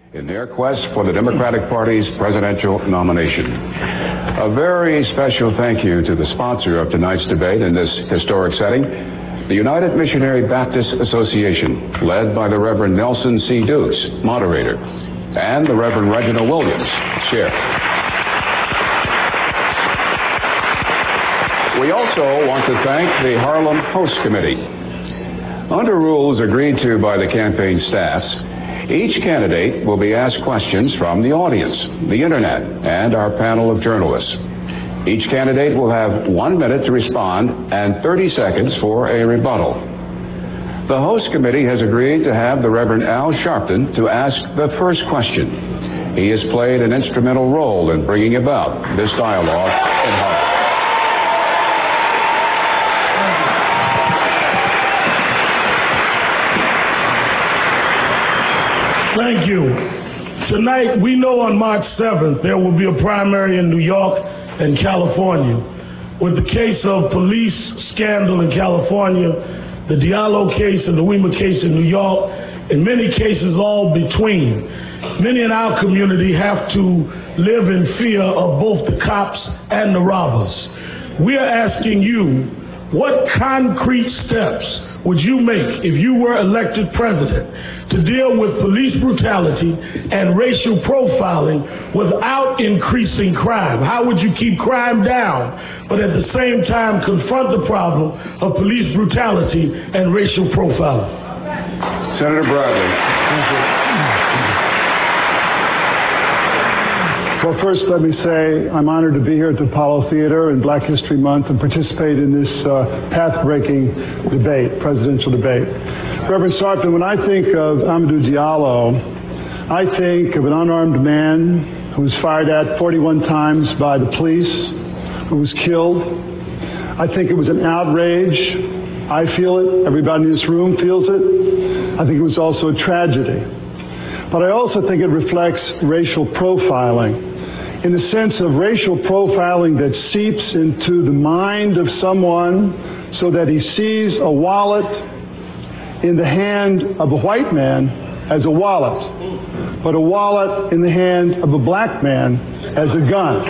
in their quest for the Democratic Party's presidential nomination. A very special thank you to the sponsor of tonight's debate in this historic setting, the United Missionary Baptist Association, led by the Reverend Nelson C. Dukes, moderator, and the Reverend Reginald Williams, chair. We also want to thank the Harlem Host Committee. Under rules agreed to by the campaign staffs, each candidate will be asked questions from the audience, the internet, and our panel of journalists. Each candidate will have 1 minute to respond and 30 seconds for a rebuttal. The host committee has agreed to have the Reverend Al Sharpton to ask the first question. He has played an instrumental role in bringing about this dialogue in Harlem. Thank you. Tonight, we know on March 7th there will be a primary in New York and California. With the case of police scandal in California, the Diallo case and the Weema case in New York, in many cases all between, many in our community have to live in fear of both the cops and the robbers. We are asking you, what concrete steps would you make if you were elected president to deal with police brutality and racial profiling without increasing crime? How would you keep crime down, but at the same time confront the problem of police brutality and racial profiling? Senator Bradley. Thank you. Well, first, let me say I'm honored to be here at the Apollo Theater in Black History Month and participate in this path-breaking debate, presidential debate. Reverend Sharpton, when I think of Amadou Diallo, I think of an unarmed man who was fired at 41 times by the police, who was killed. I think it was an outrage. I feel it. Everybody in this room feels it. I think it was also a tragedy. But I also think it reflects racial profiling, in the sense of racial profiling that seeps into the mind of someone so that he sees a wallet in the hand of a white man as a wallet, but a wallet in the hand of a black man as a gun.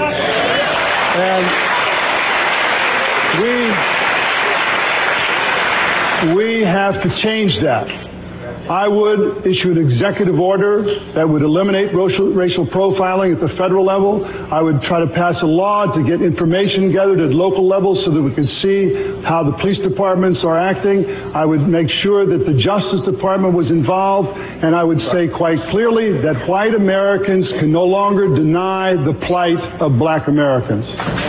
And we have to change that. I would issue an executive order that would eliminate racial profiling at the federal level. I would try to pass a law to get information gathered at local levels so that we could see how the police departments are acting. I would make sure that the Justice Department was involved, and I would say quite clearly that white Americans can no longer deny the plight of black Americans.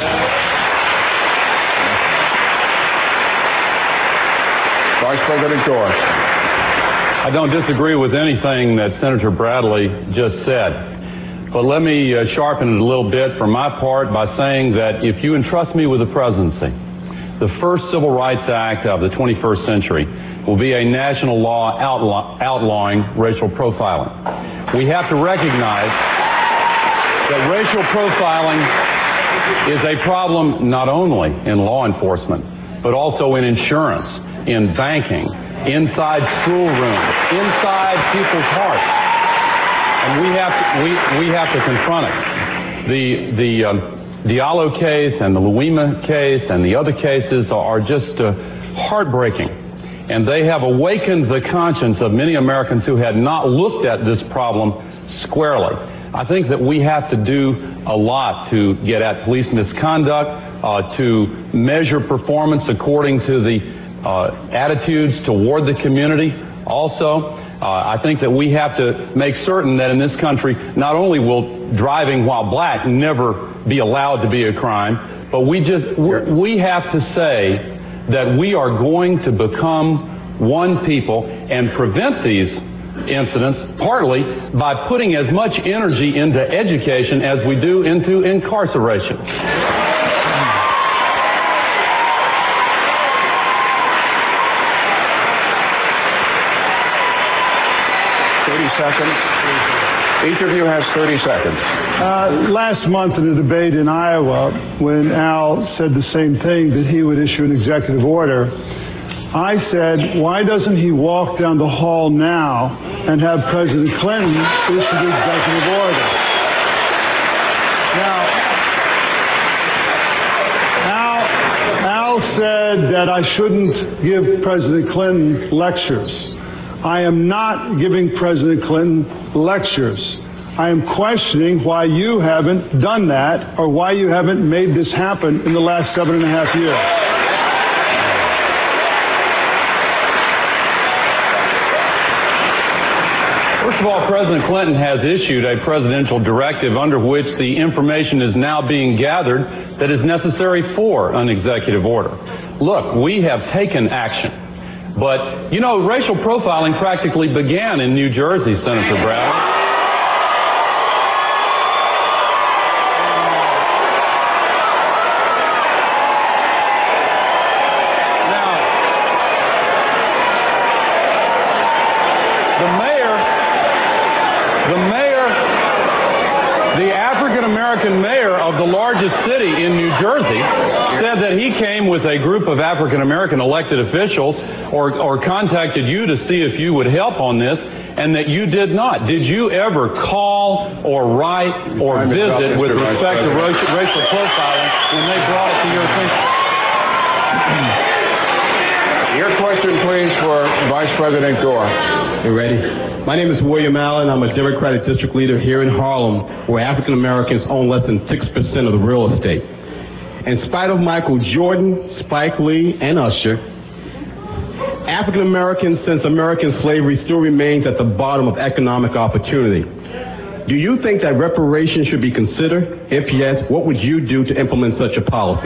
Vice President Gore. I don't disagree with anything that Senator Bradley just said, but let me sharpen it a little bit for my part by saying that if you entrust me with the presidency, the first Civil Rights Act of the 21st century will be a national law outlawing racial profiling. We have to recognize that racial profiling is a problem not only in law enforcement, but also in insurance, in banking, inside schoolrooms, inside people's hearts, and we have to confront it. The Diallo case and the Weema case and the other cases are just heartbreaking, and they have awakened the conscience of many Americans who had not looked at this problem squarely. I think that we have to do a lot to get at police misconduct, to measure performance according to the attitudes toward the community. Also, I think that we have to make certain that in this country, not only will driving while black never be allowed to be a crime, but we have to say that we are going to become one people and prevent these incidents partly by putting as much energy into education as we do into incarceration. Seconds. Each of you has 30 seconds. Last month in a debate in Iowa, when Al said the same thing, that he would issue an executive order, I said, why doesn't he walk down the hall now and have President Clinton issue the executive order? Now, Al said that I shouldn't give President Clinton lectures. I am not giving President Clinton lectures. I am questioning why you haven't done that or why you haven't made this happen in the last 7.5 years. First of all, President Clinton has issued a presidential directive under which the information is now being gathered that is necessary for an executive order. Look, we have taken action. But, you know, racial profiling practically began in New Jersey, Senator Bradley. African mayor of the largest city in New Jersey said that he came with a group of African American elected officials or contacted you to see if you would help on this, and that you did not. Did you ever call or write or visit with respect to racial profiling when they brought it to your attention? Your question, please, for Vice President Gore. You ready? My name is William Allen. I'm a Democratic district leader here in Harlem, where African Americans own less than 6% of the real estate. In spite of Michael Jordan, Spike Lee, and Usher, African Americans since American slavery still remains at the bottom of economic opportunity. Do you think that reparations should be considered? If yes, what would you do to implement such a policy?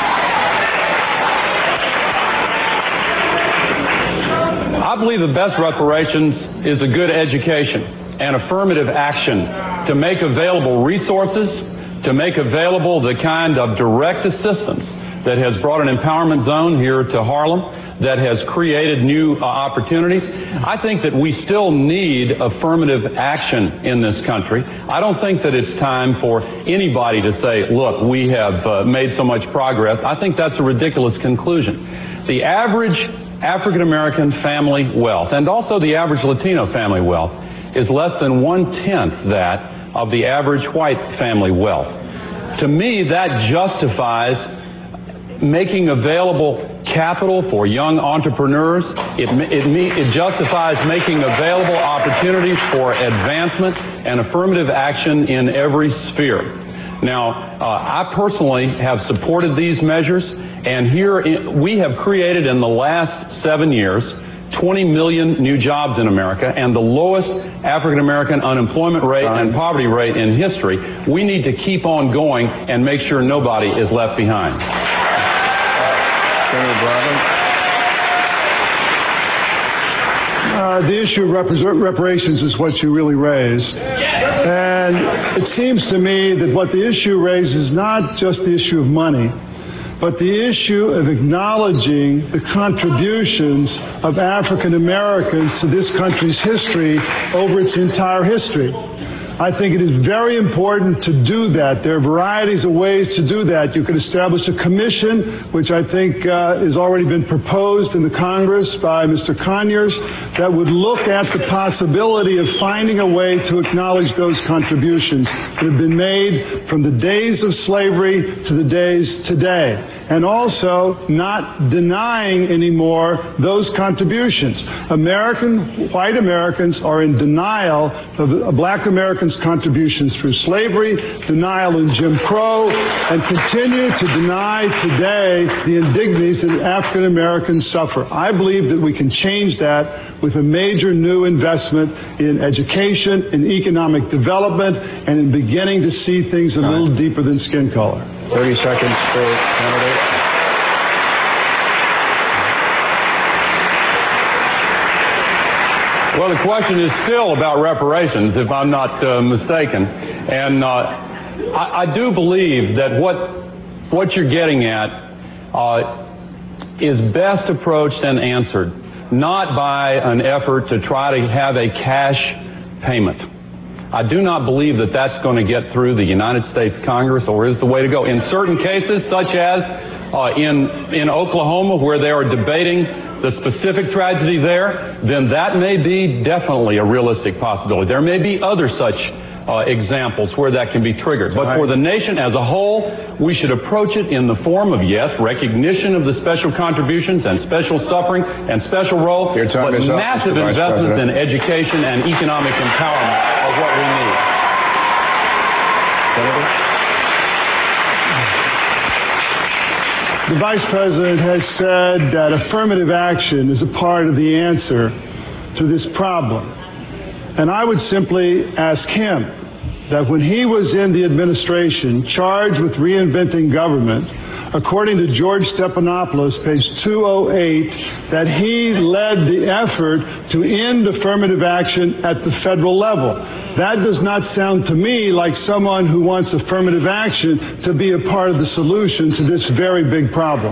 I believe the best reparations is a good education and affirmative action to make available resources, to make available the kind of direct assistance that has brought an empowerment zone here to Harlem, that has created new opportunities. I think that we still need affirmative action in this country. I don't think that it's time for anybody to say, look, we have made so much progress. I think that's a ridiculous conclusion. The average African American family wealth, and also the average Latino family wealth, is less than 1/10 that of the average white family wealth. To me, that justifies making available capital for young entrepreneurs. It justifies making available opportunities for advancement and affirmative action in every sphere. Now, I personally have supported these measures, and here we have created in the last 7 years 20 million new jobs in America and the lowest African American unemployment rate and poverty rate in history. We need to keep on going and make sure nobody is left behind. Senator Bradley. The issue of reparations is what you really raised. And it seems to me that what the issue raises is not just the issue of money, but the issue of acknowledging the contributions of African Americans to this country's history over its entire history. I think it is very important to do that. There are varieties of ways to do that. You could establish a commission, which I think has already been proposed in the Congress by Mr. Conyers, that would look at the possibility of finding a way to acknowledge those contributions that have been made from the days of slavery to the days today, and also not denying anymore those contributions. White Americans are in denial of Black Americans' contributions through slavery, denial in Jim Crow, and continue to deny today the indignities that African Americans suffer. I believe that we can change that with a major new investment in education, in economic development, and in beginning to see things a little deeper than skin color. 30 seconds for candidate. Well, the question is still about reparations, if I'm not mistaken. And I do believe that what you're getting at is best approached and answered not by an effort to try to have a cash payment. I do not believe that that's going to get through the United States Congress or is the way to go. In certain cases, such as in Oklahoma, where they are debating the specific tragedy there, then that may be definitely a realistic possibility. There may be other such examples where that can be triggered. But for the nation as a whole, we should approach it in the form of, yes, recognition of the special contributions and special suffering and special role, but massive investments in education and economic empowerment are what we need. Senator? The Vice President has said that affirmative action is a part of the answer to this problem. And I would simply ask him that when he was in the administration charged with reinventing government, according to George Stephanopoulos, page 208, that he led the effort to end affirmative action at the federal level. That does not sound to me like someone who wants affirmative action to be a part of the solution to this very big problem.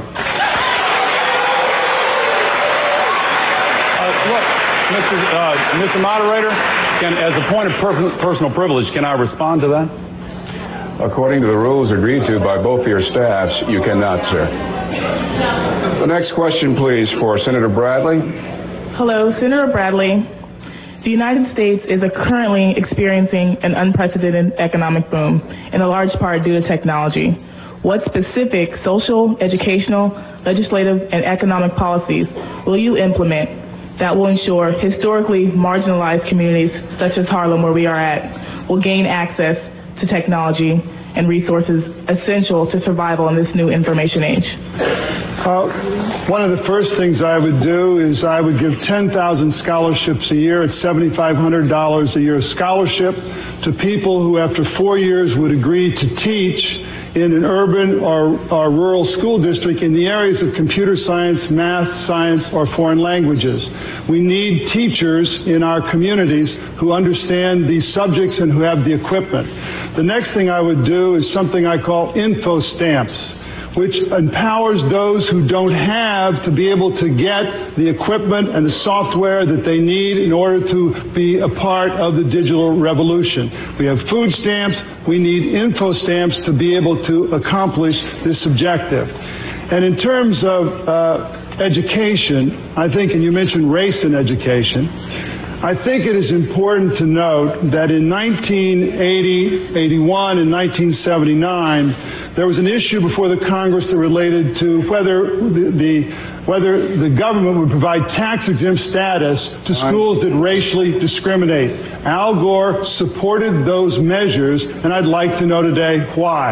Mr. Moderator, as a point of personal privilege, can I respond to that? According to the rules agreed to by both your staffs, you cannot, sir. The next question, please, for Senator Bradley. Hello, Senator Bradley. The United States is currently experiencing an unprecedented economic boom, in a large part due to technology. What specific social, educational, legislative, and economic policies will you implement that will ensure historically marginalized communities, such as Harlem, where we are at, will gain access to technology and resources essential to survival in this new information age? One of the first things I would do is I would give 10,000 scholarships a year at $7,500 a year scholarship to people who after 4 years would agree to teach in an urban or rural school district in the areas of computer science, math, science, or foreign languages. We need teachers in our communities who understand these subjects and who have the equipment. The next thing I would do is something I call info stamps, which empowers those who don't have to be able to get the equipment and the software that they need in order to be a part of the digital revolution. We have food stamps. We need info stamps to be able to accomplish this objective. And in terms of education, I think, and you mentioned race in education, I think it is important to note that in 1980, 81, and 1979, there was an issue before the Congress that related to whether the government would provide tax-exempt status to schools that racially discriminate. Al Gore supported those measures, and I'd like to know today why.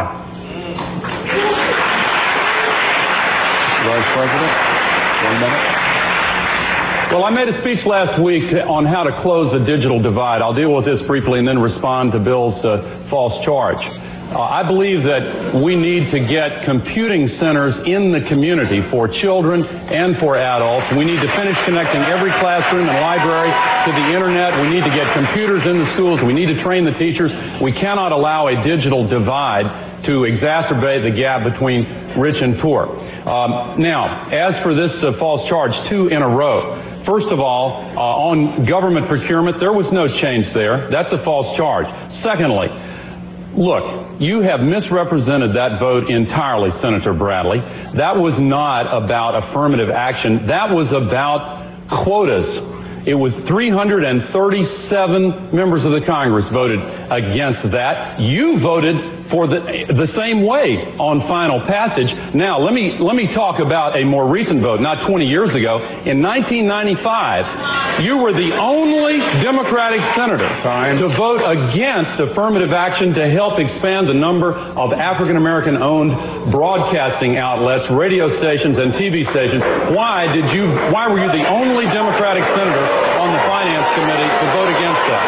Vice President, 1 minute. Well, I made a speech last week on how to close the digital divide. I'll deal with this briefly and then respond to Bill's false charge. I believe that we need to get computing centers in the community for children and for adults. We need to finish connecting every classroom and library to the internet. We need to get computers in the schools. We need to train the teachers. We cannot allow a digital divide to exacerbate the gap between rich and poor. Now, as for this false charge, 2 in a row. First of all, on government procurement, there was no change there. That's a false charge. Secondly, look, you have misrepresented that vote entirely, Senator Bradley. That was not about affirmative action. That was about quotas. It was 337 members of the Congress voted against that. You voted for the same way on final passage. Now, let me talk about a more recent vote, not 20 years ago. In 1995, you were the only Democratic senator to vote against affirmative action to help expand the number of African-American owned broadcasting outlets, radio stations, and TV stations. Why were you the only Democratic senator on the Finance Committee to vote against that?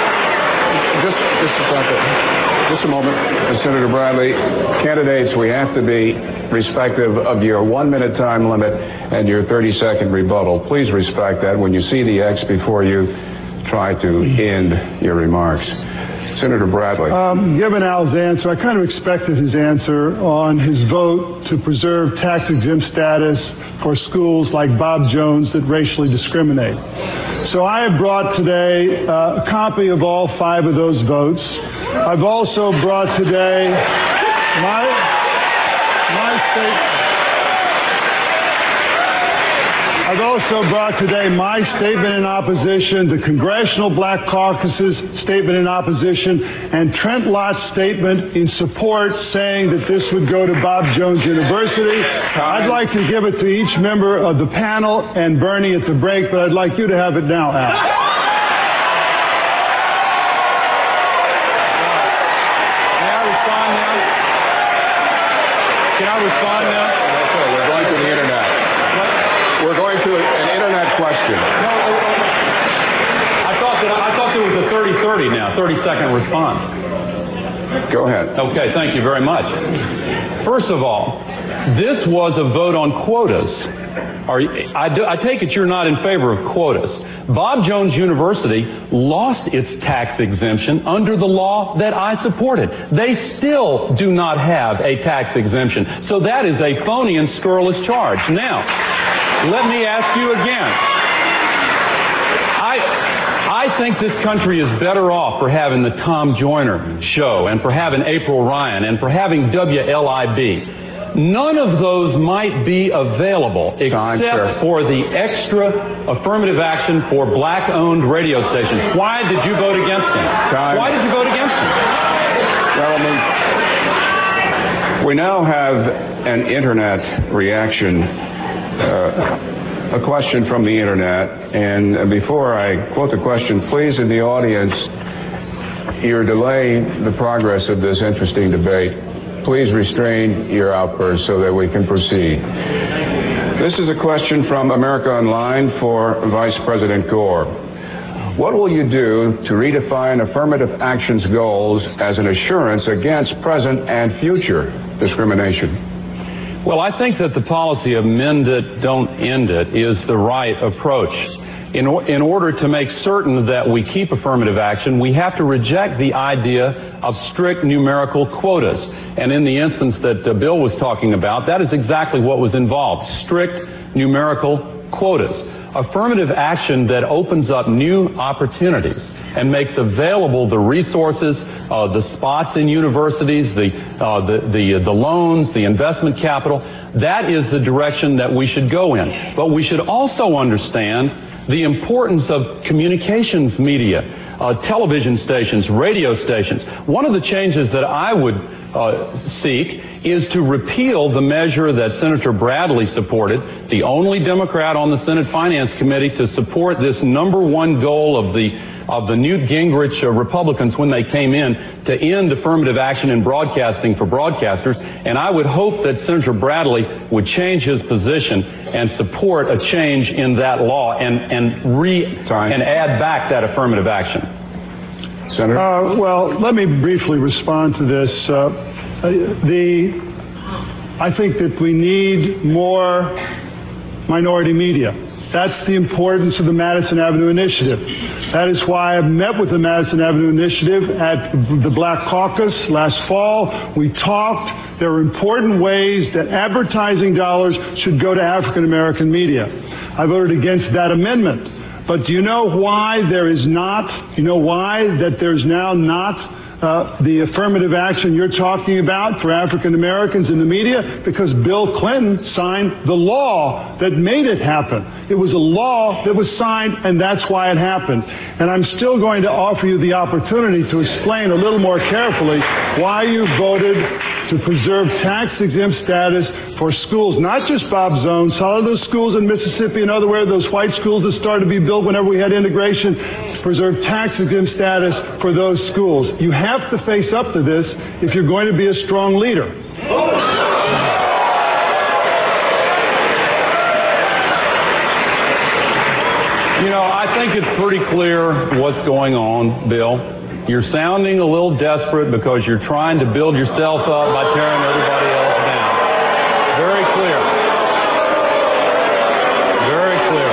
Just a moment. Senator Bradley, candidates, we have to be respectful of your 1-minute time limit and your 30-second rebuttal. Please respect that. When you see the X before you, try to end your remarks. Senator Bradley. Given Al's answer, I kind of expected his answer on his vote to preserve tax-exempt status for schools like Bob Jones that racially discriminate. So I have brought today a copy of all 5 of those votes. I've also brought today my state. I've also brought today my statement in opposition, the Congressional Black Caucus's statement in opposition, and Trent Lott's statement in support, saying that this would go to Bob Jones University. I'd like to give it to each member of the panel and Bernie at the break, but I'd like you to have it now, Al. Can I respond now? Okay, we're going to the internet. We're going to an internet question. No, I thought there was a 30-30 now, 30-second response. Go ahead. Okay, thank you very much. First of all, this was a vote on quotas. I take it you're not in favor of quotas. Bob Jones University lost its tax exemption under the law that I supported. They still do not have a tax exemption. So that is a phony and scurrilous charge. Now, let me ask you again. I think this country is better off for having the Tom Joyner show and for having April Ryan and for having WLIB. None of those might be available except for the extra affirmative action for black-owned radio stations. Why did you vote against them? Why did you vote against them? Gentlemen, we now have an internet reaction, a question from the internet. And before I quote the question, please, in the audience, you're delaying the progress of this interesting debate. Please restrain your outbursts so that we can proceed. This is a question from America Online for Vice President Gore. What will you do to redefine affirmative action's goals as an assurance against present and future discrimination? Well, I think that the policy of mend it, don't end it is the right approach. In order to make certain that we keep affirmative action, we have to reject the idea of strict numerical quotas. And in the instance that Bill was talking about, that is exactly what was involved, strict numerical quotas. Affirmative action that opens up new opportunities and makes available the resources, the spots in universities, the loans, the investment capital. That is the direction that we should go in. But we should also understand the importance of communications media, television stations, radio stations. One of the changes that I would seek is to repeal the measure that Senator Bradley supported, the only Democrat on the Senate Finance Committee to support this number one goal of the Newt Gingrich Republicans when they came in, to end affirmative action in broadcasting for broadcasters. And I would hope that Senator Bradley would change his position and support a change in that law and add back that affirmative action. Senator? Well, let me briefly respond to this. I think that we need more minority media. That's the importance of the Madison Avenue Initiative. That is why I met with the Madison Avenue Initiative at the Black Caucus last fall. We talked. There are important ways that advertising dollars should go to African American media. I voted against that amendment. But do you know why there's now not the affirmative action you're talking about for African Americans in the media? Because Bill Clinton signed the law that made it happen. It was a law that was signed, and that's why it happened. And I'm still going to offer you the opportunity to explain a little more carefully why you voted to preserve tax-exempt status for schools, not just Bob Jones, all of those schools in Mississippi and otherwhere, those white schools that started to be built whenever we had integration, preserve tax-exempt status for those schools. You have to face up to this if you're going to be a strong leader. You know, I think it's pretty clear what's going on, Bill. You're sounding a little desperate because you're trying to build yourself up by tearing everybody else down. Very clear. Very clear.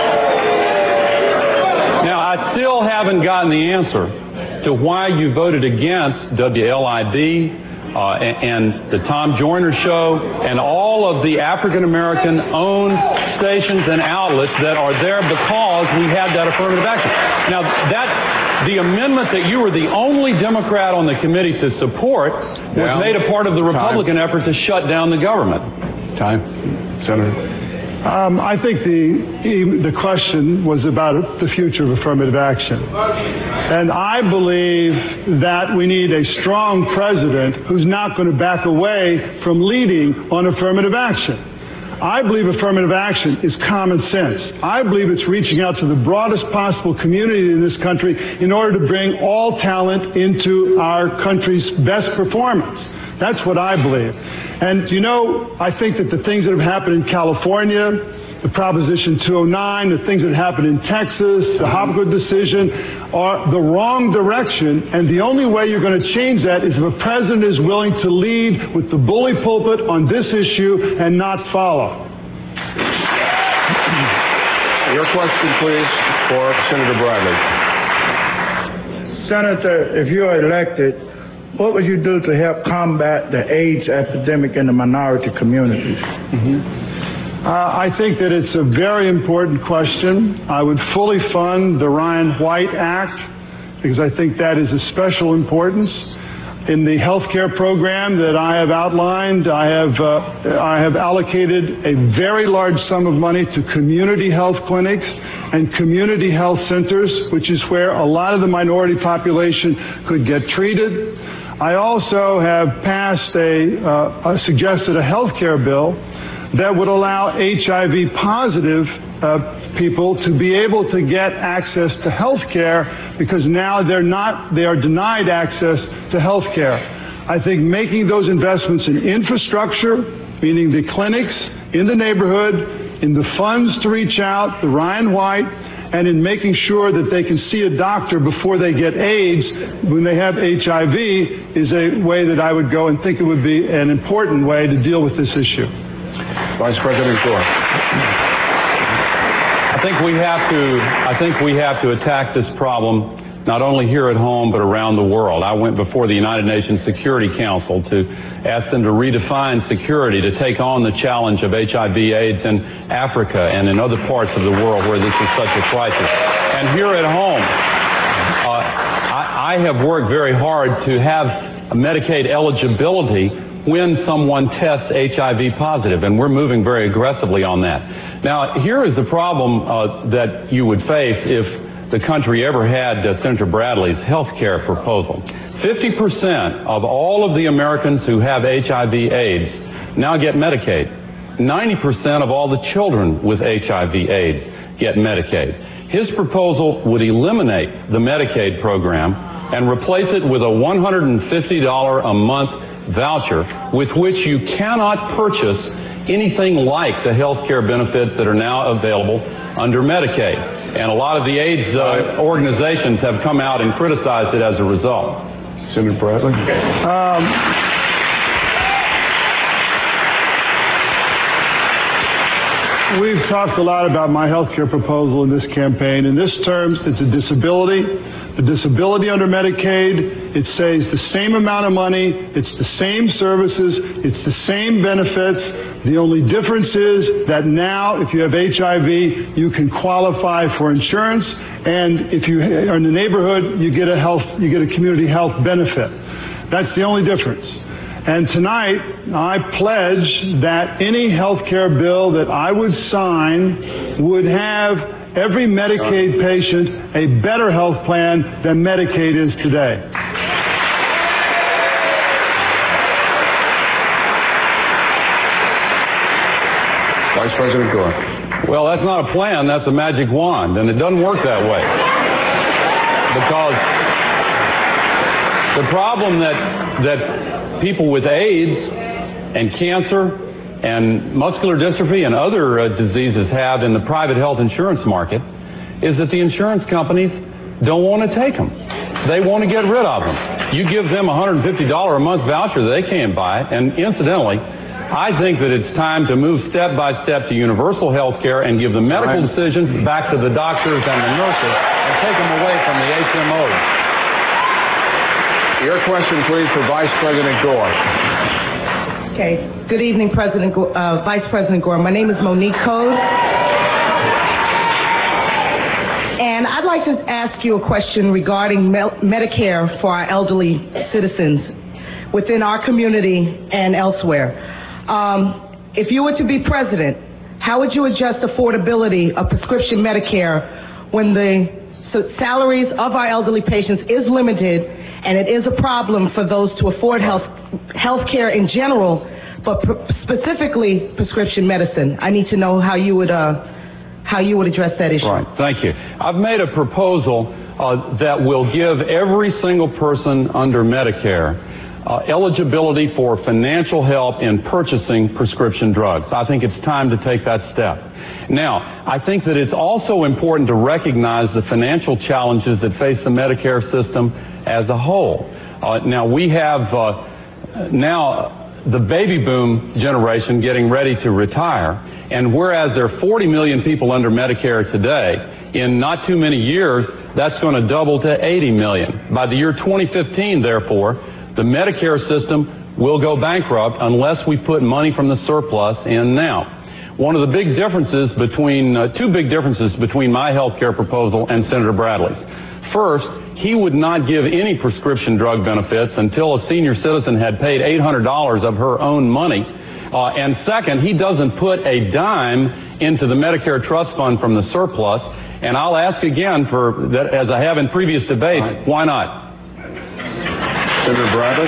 Now, I still haven't gotten the answer to why you voted against WLIB and the Tom Joyner Show and all of the African-American owned stations and outlets that are there because we had that affirmative action. Now, the amendment that you were the only Democrat on the committee to support was made a part of the Republican effort to shut down the government. Time. Senator? I think the question was about the future of affirmative action. And I believe that we need a strong president who's not going to back away from leading on affirmative action. I believe affirmative action is common sense. I believe it's reaching out to the broadest possible community in this country in order to bring all talent into our country's best performance. That's what I believe. And, you know, I think that the things that have happened in California, the Proposition 209, the things that happened in Texas, the Hopgood decision, are the wrong direction. And the only way you're going to change that is if a president is willing to lead with the bully pulpit on this issue and not follow. Your question, please, for Senator Bradley. Senator, if you're elected, what would you do to help combat the AIDS epidemic in the minority communities? I think that it's a very important question. I would fully fund the Ryan White Act because I think that is of special importance. In the health care program that I have outlined, I have allocated a very large sum of money to community health clinics and community health centers, which is where a lot of the minority population could get treated. I also have passed suggested a health care bill that would allow HIV positive people to be able to get access to health care because now they are denied access to health care. I think making those investments in infrastructure, meaning the clinics in the neighborhood, in the funds to reach out, the Ryan White, and in making sure that they can see a doctor before they get AIDS when they have HIV is a way that I would go and think it would be an important way to deal with this issue. Vice President Gore. I think we have to attack this problem not only here at home but around the world. I went before the United Nations Security Council to ask them to redefine security to take on the challenge of HIV/AIDS in Africa and in other parts of the world where this is such a crisis. And here at home, I have worked very hard to have Medicaid eligibility when someone tests HIV positive, and we're moving very aggressively on that. Now, here is the problem that you would face if the country ever had Senator Bradley's health care proposal. 50% of all of the Americans who have HIV/AIDS now get Medicaid. 90% of all the children with HIV/AIDS get Medicaid. His proposal would eliminate the Medicaid program and replace it with a $150 a month voucher with which you cannot purchase anything like the health care benefits that are now available under Medicaid. And a lot of the AIDS organizations have come out and criticized it as a result. Senator Bradley. We've talked a lot about my health care proposal in this campaign. In this terms, it's a disability. The disability under Medicaid, it saves the same amount of money, it's the same services, it's the same benefits. The only difference is that now, if you have HIV, you can qualify for insurance, and if you are in the neighborhood, you get a community health benefit. That's the only difference. And tonight, I pledge that any health care bill that I would sign would have every Medicaid patient a better health plan than Medicaid is today. Vice President Gore. Well, that's not a plan, that's a magic wand, and it doesn't work that way. Because the problem that people with AIDS and cancer and muscular dystrophy and other diseases have in the private health insurance market is that the insurance companies don't want to take them. They want to get rid of them. You give them a $150 a month voucher that they can't buy, and incidentally, I think that it's time to move step by step to universal health care and give the medical decisions back to the doctors and the nurses and take them away from the HMOs. Your question, please, for Vice President Gore. Okay. Good evening, Vice President Gore. My name is Monique Code. And I'd like to ask you a question regarding Medicare for our elderly citizens within our community and elsewhere. If you were to be president, How would you adjust affordability of prescription Medicare when the salaries of our elderly patients is limited, and it is a problem for those to afford health care in general, but specifically prescription medicine? I need to know how you would address that issue. Right. Thank you. I've made a proposal that will give every single person under Medicare eligibility for financial help in purchasing prescription drugs. I think it's time to take that step. Now, I think that it's also important to recognize the financial challenges that face the Medicare system as a whole. Now, we have the baby boom generation getting ready to retire, and whereas there are 40 million people under Medicare today, in not too many years, that's going to double to 80 million. By the year 2015, therefore, the Medicare system will go bankrupt unless we put money from the surplus in now. One of the big differences two big differences between my health care proposal and Senator Bradley's. First, he would not give any prescription drug benefits until a senior citizen had paid $800 of her own money. And second, he doesn't put a dime into the Medicare trust fund from the surplus. And I'll ask again, for that, as I have in previous debates, right. Why not? Senator Bradley.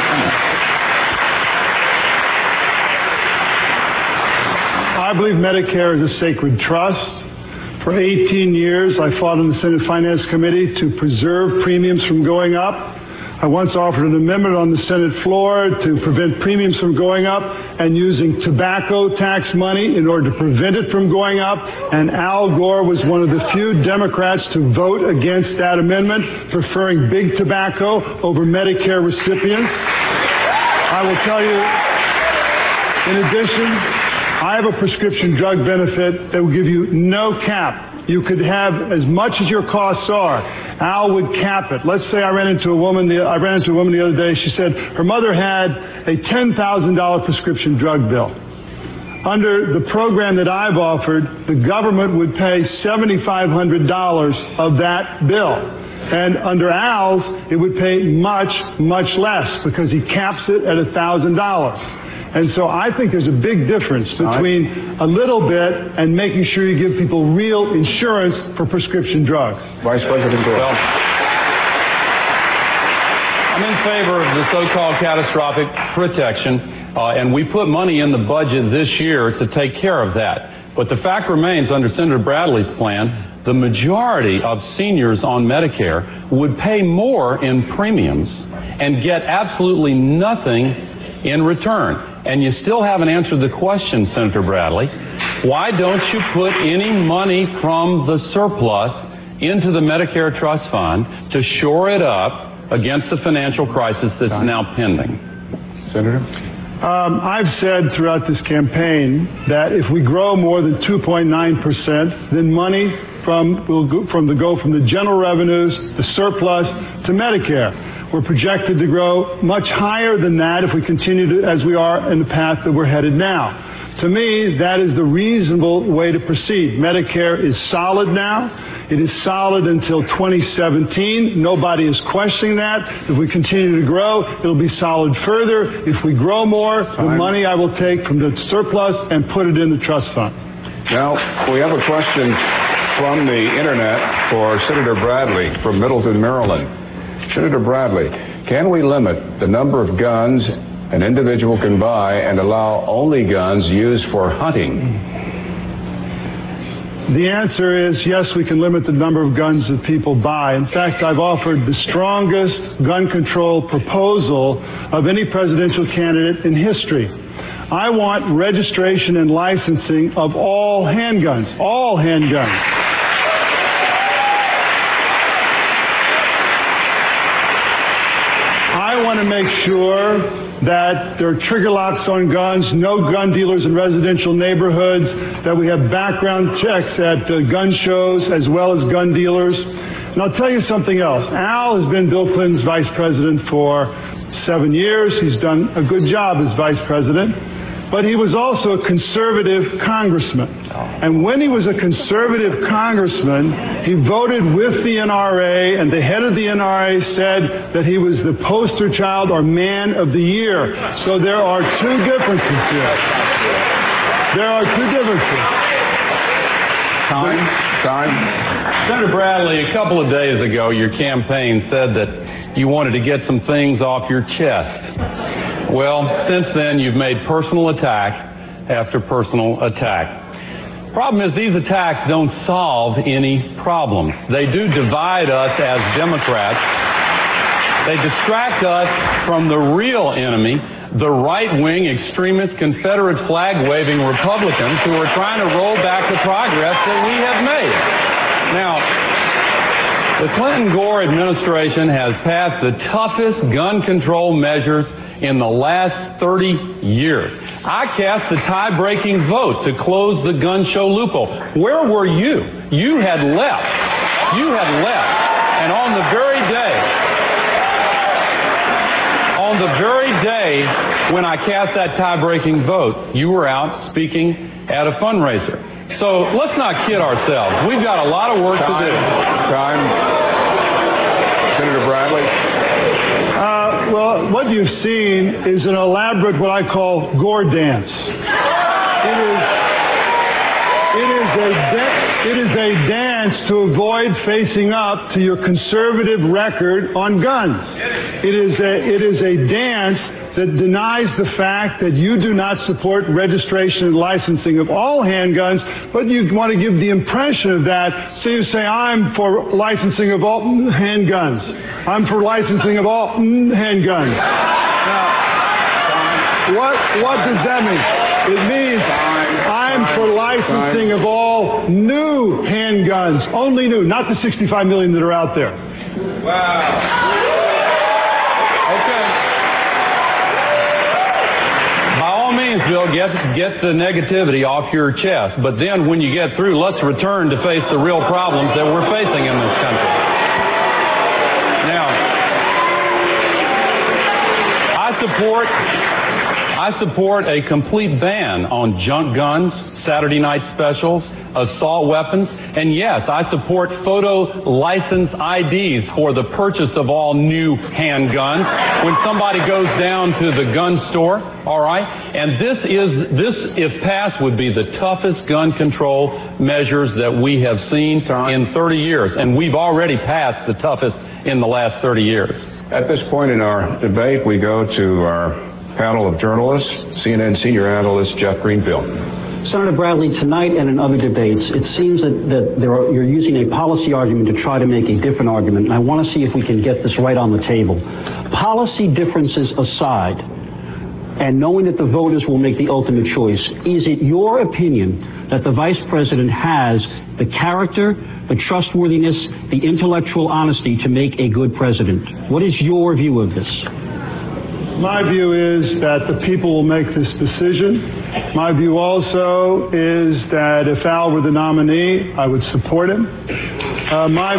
I believe Medicare is a sacred trust. For 18 years, I fought in the Senate Finance Committee to preserve premiums from going up. I once offered an amendment on the Senate floor to prevent premiums from going up and using tobacco tax money in order to prevent it from going up. And Al Gore was one of the few Democrats to vote against that amendment, preferring big tobacco over Medicare recipients. I will tell you, in addition, I have a prescription drug benefit that will give you no cap. You could have as much as your costs are. Al would cap it. Let's say I ran into a woman the other day. She said her mother had a $10,000 prescription drug bill. Under the program that I've offered, the government would pay $7,500 of that bill. And under Al's, it would pay much, much less because he caps it at $1,000. And so I think there's a big difference between a little bit and making sure you give people real insurance for prescription drugs. Vice President Gore. Well, I'm in favor of the so-called catastrophic protection, and we put money in the budget this year to take care of that. But the fact remains, under Senator Bradley's plan, the majority of seniors on Medicare would pay more in premiums and get absolutely nothing in return. And you still haven't answered the question, Senator Bradley. Why don't you put any money from the surplus into the Medicare Trust Fund to shore it up against the financial crisis that's now pending? Senator? I've said throughout this campaign that if we grow more than 2.9%, then money will go from the general revenues, the surplus, to Medicare. We're projected to grow much higher than that if we continue as we are in the path that we're headed now. To me, that is the reasonable way to proceed. Medicare is solid now. It is solid until 2017. Nobody is questioning that. If we continue to grow, it'll be solid further. If we grow more, the money I will take from the surplus and put it in the trust fund. Now, we have a question from the internet for Senator Bradley from Middleton, Maryland. Senator Bradley, can we limit the number of guns an individual can buy and allow only guns used for hunting? The answer is yes, we can limit the number of guns that people buy. In fact, I've offered the strongest gun control proposal of any presidential candidate in history. I want registration and licensing of all handguns, all handguns. I want to make sure that there are trigger locks on guns, no gun dealers in residential neighborhoods, that we have background checks at gun shows as well as gun dealers. And I'll tell you something else. Al has been Bill Clinton's vice president for 7 years. He's done a good job as vice president. But he was also a conservative congressman. And when he was a conservative congressman, he voted with the NRA, and the head of the NRA said that he was the poster child or man of the year. So there are two differences here. There are two differences. Time. Senator Bradley, a couple of days ago, your campaign said that you wanted to get some things off your chest. Well, since then, you've made personal attack after personal attack. Problem is, these attacks don't solve any problems. They do divide us as Democrats. They distract us from the real enemy, the right-wing, extremist, Confederate flag-waving Republicans who are trying to roll back the progress that we have made. Now, the Clinton-Gore administration has passed the toughest gun control measures in the last 30 years. I cast the tie-breaking vote to close the gun show loophole. Where were you? You had left. And on the very day when I cast that tie-breaking vote, you were out speaking at a fundraiser. So let's not kid ourselves. We've got a lot of work to do. Time. Senator Bradley. Well, what you've seen is an elaborate, what I call Gore dance. It is a dance to avoid facing up to your conservative record on guns. It is a dance that denies the fact that you do not support registration and licensing of all handguns, but you want to give the impression of that. So you say, I'm for licensing of all handguns. I'm for licensing of all handguns. Now, what does that mean? It means I'm for licensing of all new handguns. Only new, not the 65 million that are out there. Wow. Bill, get the negativity off your chest. But then when you get through, let's return to face the real problems that we're facing in this country. Now, I support a complete ban on junk guns, Saturday night specials, assault weapons, and yes, I support photo license IDs for the purchase of all new handguns when somebody goes down to the gun store, all right? And this, if passed, would be the toughest gun control measures that we have seen in 30 years, and we've already passed the toughest in the last 30 years. At this point in our debate, we go to our panel of journalists, CNN senior analyst Jeff Greenfield. Senator Bradley, tonight and in other debates, it seems that you're using a policy argument to try to make a different argument, and I want to see if we can get this right on the table. Policy differences aside, and knowing that the voters will make the ultimate choice, is it your opinion that the Vice President has the character, the trustworthiness, the intellectual honesty to make a good president? What is your view of this? My view is that the people will make this decision. My view also is that if Al were the nominee, I would support him. My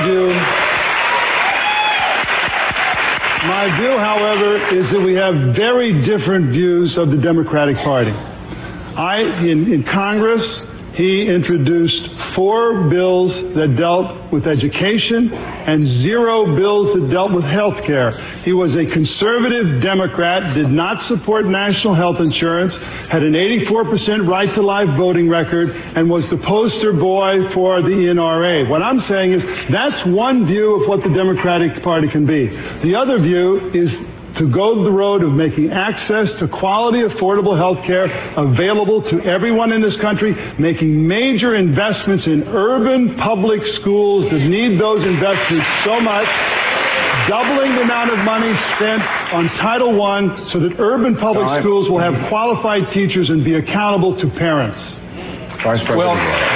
view, however, is that we have very different views of the Democratic Party. In Congress, he introduced 4 bills that dealt with education and 0 bills that dealt with health care. He was a conservative Democrat, did not support national health insurance, had an 84% right to life voting record, and was the poster boy for the NRA. What I'm saying is that's one view of what the Democratic Party can be. The other view is to go the road of making access to quality, affordable health care available to everyone in this country, making major investments in urban public schools that need those investments so much, doubling the amount of money spent on Title I so that urban public schools will have qualified teachers and be accountable to parents. Vice President.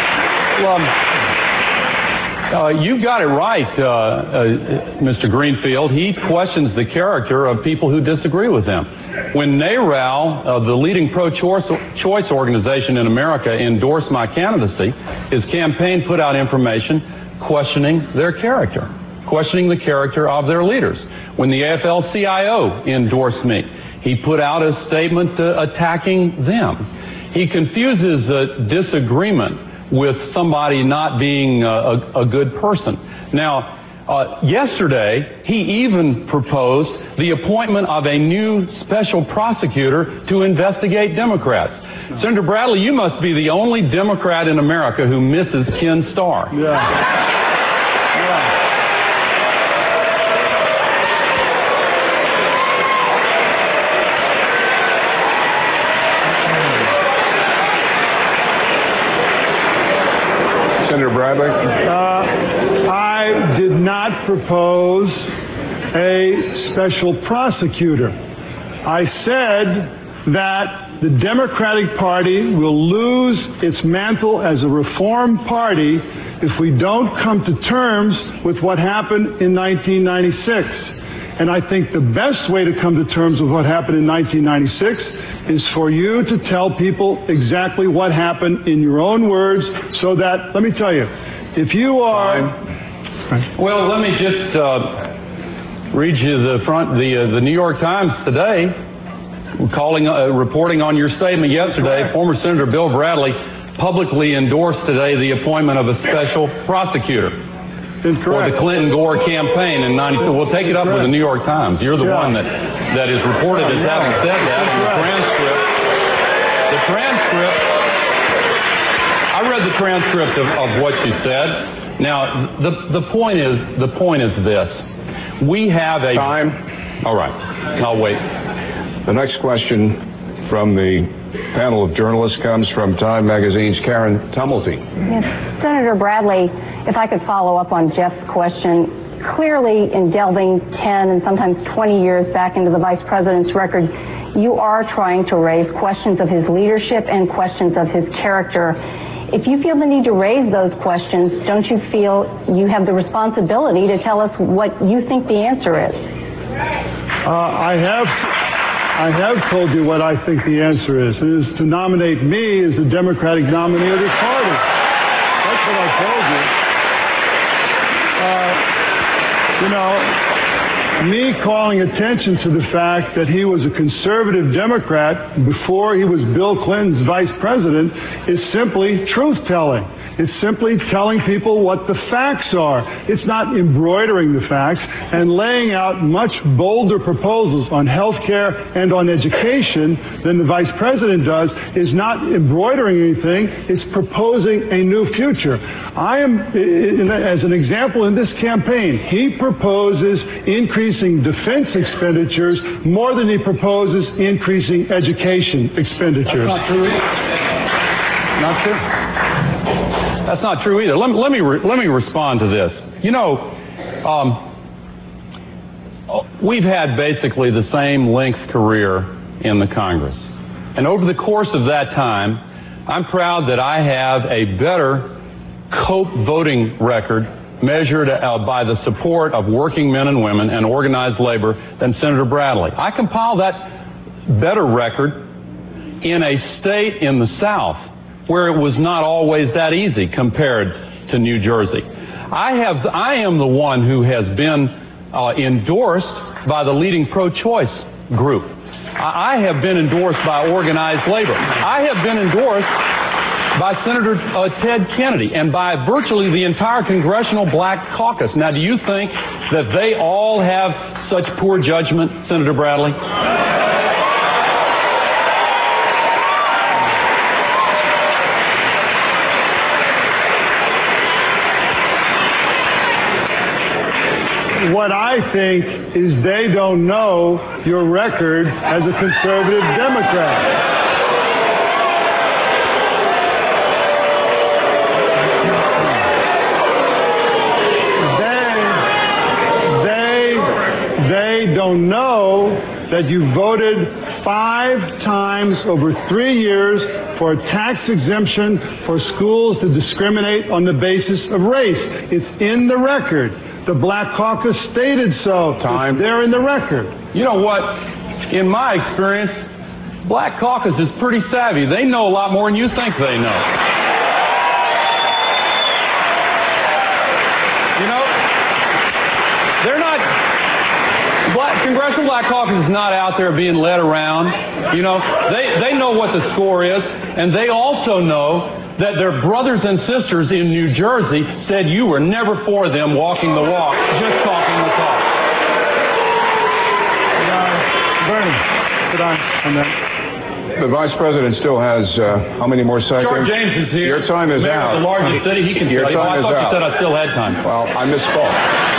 You've got it right, Mr. Greenfield. He questions the character of people who disagree with him. When NARAL, the leading pro-choice organization in America, endorsed my candidacy, his campaign put out information questioning their character, questioning the character of their leaders. When the AFL-CIO endorsed me, he put out a statement attacking them. He confuses disagreement with somebody not being a good person. Now, yesterday, he even proposed the appointment of a new special prosecutor to investigate Democrats. Senator Bradley, you must be the only Democrat in America who misses Ken Starr. Senator Bradley? I did not propose a special prosecutor. I said that the Democratic Party will lose its mantle as a reform party if we don't come to terms with what happened in 1996. And I think the best way to come to terms with what happened in 1996 is for you to tell people exactly what happened in your own words, so that, let me tell you, if you are... Well, let me just read you the New York Times today, reporting on your statement yesterday. Former Senator Bill Bradley publicly endorsed today the appointment of a special prosecutor for the Clinton-Gore campaign in 92. We'll take it up with the New York Times. You're the one that is reported as having said that. And the transcript, I read the transcript of what you said. Now, the point is this. We have a... Time. All right. I'll wait. The next question from the panel of journalists comes from Time Magazine's Karen Tumulty. Yes. Senator Bradley, if I could follow up on Jeff's question, clearly in delving 10 and sometimes 20 years back into the vice president's record, you are trying to raise questions of his leadership and questions of his character. If you feel the need to raise those questions, don't you feel you have the responsibility to tell us what you think the answer is? I have told you what I think the answer is. It is to nominate me as the Democratic nominee of this party. That's what I told you. Me calling attention to the fact that he was a conservative Democrat before he was Bill Clinton's vice president is simply truth-telling. It's simply telling people what the facts are. It's not embroidering the facts, and laying out much bolder proposals on health care and on education than the vice president does is not embroidering anything. It's proposing a new future. I am, as an example in this campaign, he proposes increasing defense expenditures more than he proposes increasing education expenditures. That's not true either. Not true. That's not true either. Let me respond to this. We've had basically the same length career in the Congress. And over the course of that time, I'm proud that I have a better COPE voting record measured by the support of working men and women and organized labor than Senator Bradley. I compile that better record in a state in the South where it was not always that easy compared to New Jersey. I am the one who has been endorsed by the leading pro-choice group. I have been endorsed by organized labor. I have been endorsed by Senator Ted Kennedy and by virtually the entire Congressional Black Caucus. Now, do you think that they all have such poor judgment, Senator Bradley? What I think is they don't know your record as a conservative Democrat. They don't know that you voted 5 times over 3 years for a tax exemption for schools to discriminate on the basis of race. It's in the record. The Black Caucus stated so. Time. They're in the record. You know what? In my experience, Black Caucus is pretty savvy. They know a lot more than you think they know. You know, they're not... Congressional Black Caucus is not out there being led around. You know, they know what the score is, and they also know that their brothers and sisters in New Jersey said you were never for them walking the walk, just talking the talk. Bernie, sit down on that. The Vice President still has how many more seconds? George James is here. Your time is Mayor out. of the largest city. He can Your tell you. time I is thought out. you said I still had time. Well, I misspoke.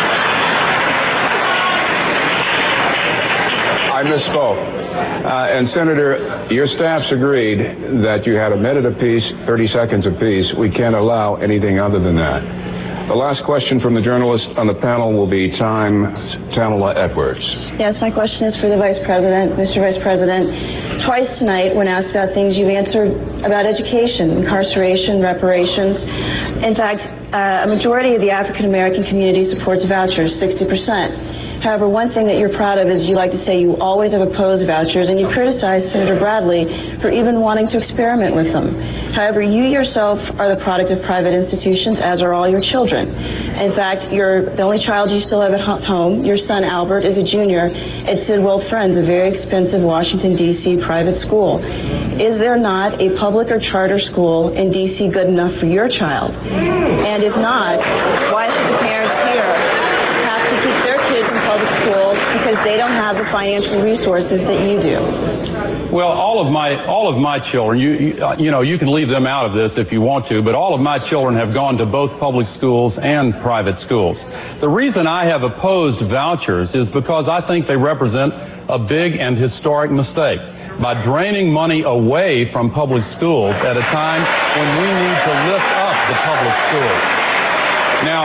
And Senator, your staffs agreed that you had a minute apiece, 30 seconds apiece. We can't allow anything other than that. The last question from the journalist on the panel will be Tamala Edwards. Yes, my question is for the Vice President. Mr. Vice President, twice tonight when asked about things you've answered about education, incarceration, reparations. In fact, a majority of the African American community supports vouchers, 60%. However, one thing that you're proud of is you like to say you always have opposed vouchers, and you criticize Senator Bradley for even wanting to experiment with them. However, you yourself are the product of private institutions, as are all your children. In fact, you're the only child you still have at home. Your son, Albert, is a junior at Sidwell Friends, a very expensive Washington, D.C. private school. Is there not a public or charter school in D.C. good enough for your child? And if not, why should the parents here have to keep their kids in public schools because they don't have the financial resources that you do? Well, all of my children, you can leave them out of this if you want to, but all of my children have gone to both public schools and private schools. The reason I have opposed vouchers is because I think they represent a big and historic mistake by draining money away from public schools at a time when we need to lift up the public schools. Now,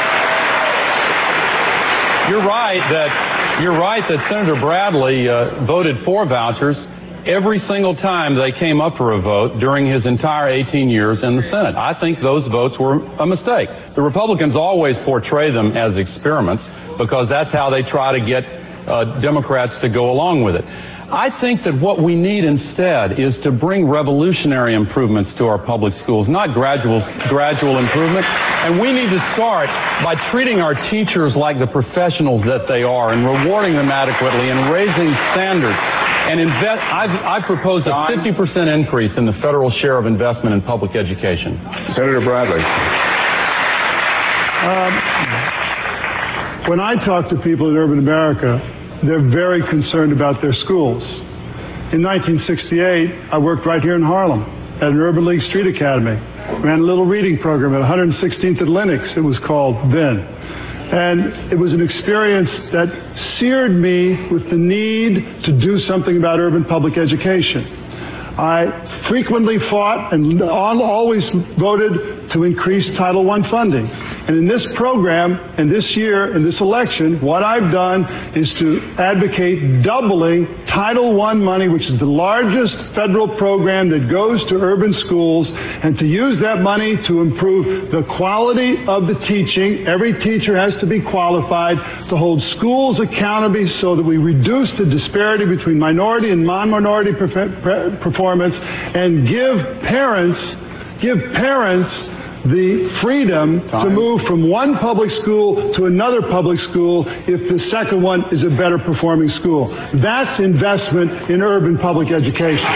you're right that Senator Bradley voted for vouchers every single time they came up for a vote during his entire 18 years in the Senate. I think those votes were a mistake. The Republicans always portray them as experiments because that's how they try to get Democrats to go along with it. I think that what we need instead is to bring revolutionary improvements to our public schools, not gradual improvement. And we need to start by treating our teachers like the professionals that they are and rewarding them adequately and raising standards. And I've proposed a 50% increase in the federal share of investment in public education. Senator Bradley. When I talk to people in urban America, they're very concerned about their schools. In 1968, I worked right here in Harlem at an Urban League Street Academy. Ran a little reading program at 116th and Lenox, it was called then. And it was an experience that seared me with the need to do something about urban public education. I frequently fought and always voted to increase Title I funding. And in this program, and this year, in this election, what I've done is to advocate doubling Title I money, which is the largest federal program that goes to urban schools, and to use that money to improve the quality of the teaching. Every teacher has to be qualified, to hold schools accountable so that we reduce the disparity between minority and non-minority performance, and give parents the freedom to move from one public school to another public school if the second one is a better performing school. That's investment in urban public education.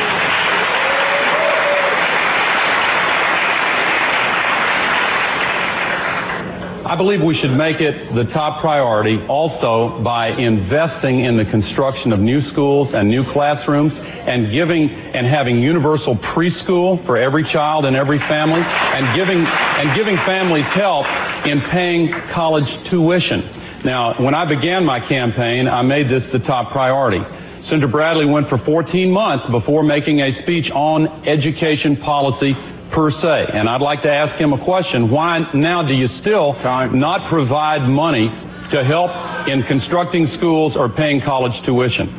I believe we should make it the top priority also by investing in the construction of new schools and new classrooms and having universal preschool for every child and every family and giving families help in paying college tuition. Now, when I began my campaign, I made this the top priority. Senator Bradley went for 14 months before making a speech on education policy per se. And I'd like to ask him a question. Why now do you still not provide money to help in constructing schools or paying college tuition?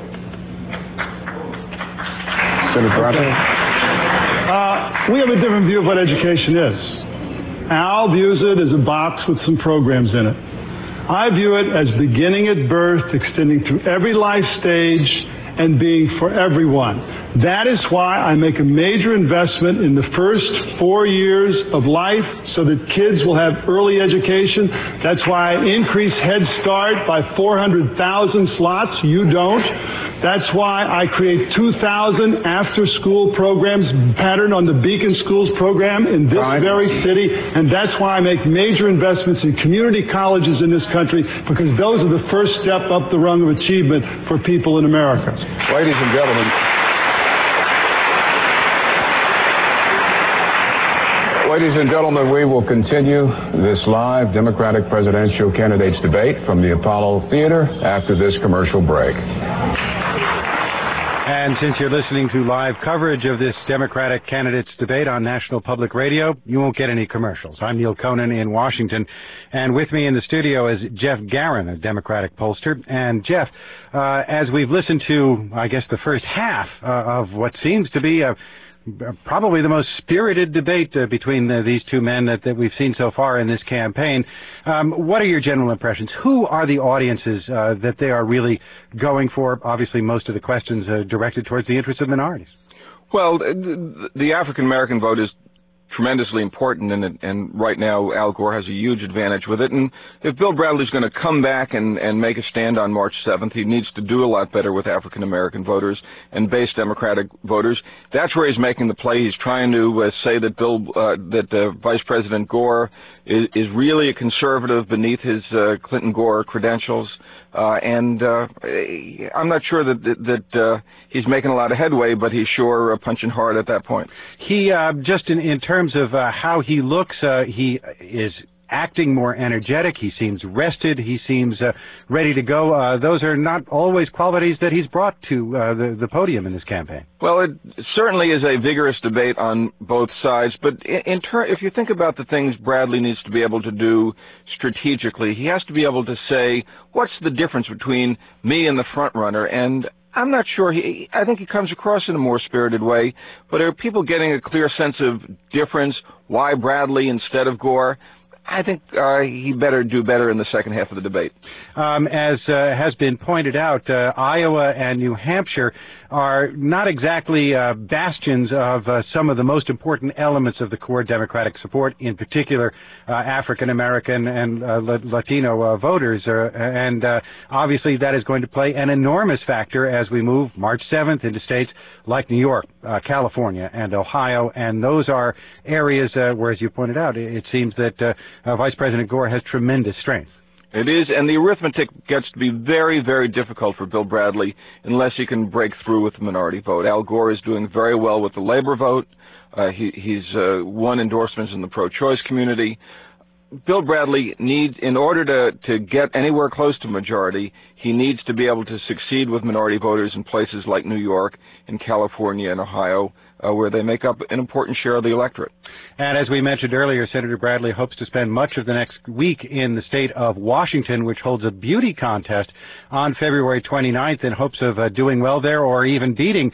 Senator Bradley. We have a different view of what education is. Al views it as a box with some programs in it. I view it as beginning at birth, extending through every life stage, and being for everyone. That is why I make a major investment in the first 4 years of life so that kids will have early education. That's why I increase Head Start by 400,000 slots. You don't. That's why I create 2,000 after-school programs patterned on the Beacon Schools program in this very city. And that's why I make major investments in community colleges in this country, because those are the first step up the rung of achievement for people in America. Ladies and gentlemen, Ladies and gentlemen, we will continue this live Democratic presidential candidates debate from the Apollo Theater after this commercial break. And since you're listening to live coverage of this Democratic candidates debate on National Public Radio, you won't get any commercials. I'm Neil Conan in Washington, and with me in the studio is Jeff Garin, a Democratic pollster. And Jeff, as we've listened to, I guess, the first half of what seems to be probably the most spirited debate between these two men that we've seen so far in this campaign. What are your general impressions? Who are the audiences that they are really going for? Obviously, most of the questions are directed towards the interests of minorities. Well, the African-American vote is tremendously important, and right now Al Gore has a huge advantage with it. And if Bill Bradley's going to come back and make a stand on March 7th, he needs to do a lot better with African-American voters and base Democratic voters. That's where he's making the play. He's trying to say that Vice President Gore is really a conservative beneath his Clinton-Gore credentials. And I'm not sure that he's making a lot of headway, but he's sure punching hard at that point. He, just in terms of how he looks, he is acting more energetic. He seems rested. He seems ready to go. Those are not always qualities that he's brought to the podium in this campaign. Well, it certainly is a vigorous debate on both sides, but if you think about the things Bradley needs to be able to do strategically, he has to be able to say, what's the difference between me and the front runner? And I'm not sure. I think he comes across in a more spirited way, but are people getting a clear sense of difference? Why Bradley instead of Gore? I think he better do better in the second half of the debate. As has been pointed out, Iowa and New Hampshire are not exactly bastions of some of the most important elements of the core Democratic support, in particular African-American and Latino voters. And obviously that is going to play an enormous factor as we move March 7th into states like New York, California, and Ohio. And those are areas where, as you pointed out, it seems that Vice President Gore has tremendous strength. It is, and the arithmetic gets to be very, very difficult for Bill Bradley unless he can break through with the minority vote. Al Gore is doing very well with the labor vote. He's won endorsements in the pro-choice community. Bill Bradley needs, in order to get anywhere close to majority, he needs to be able to succeed with minority voters in places like New York, in California, and Ohio, where they make up an important share of the electorate. And as we mentioned earlier, Senator Bradley hopes to spend much of the next week in the state of Washington, which holds a beauty contest on February 29th, in hopes of doing well there or even beating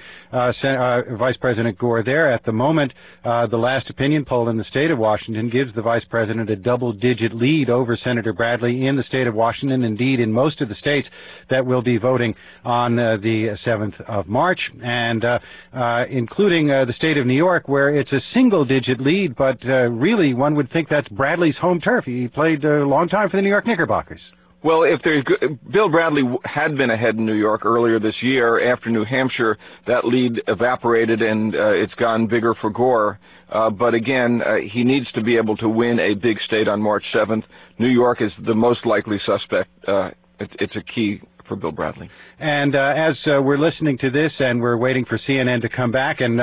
Vice President Gore there. At the moment, the last opinion poll in the state of Washington gives the Vice President a double-digit lead over Senator Bradley in the state of Washington, indeed in most of the states that will be voting on the 7th of March, and including the state of New York, where it's a single-digit lead, but really one would think that's Bradley's home turf. He played a long time for the New York Knickerbockers. Well, if Bill Bradley had been ahead in New York earlier this year, after New Hampshire, that lead evaporated and it's gone bigger for Gore. But again, he needs to be able to win a big state on March 7th. New York is the most likely suspect. It's a key for Bill Bradley. And as we're listening to this and we're waiting for CNN to come back, and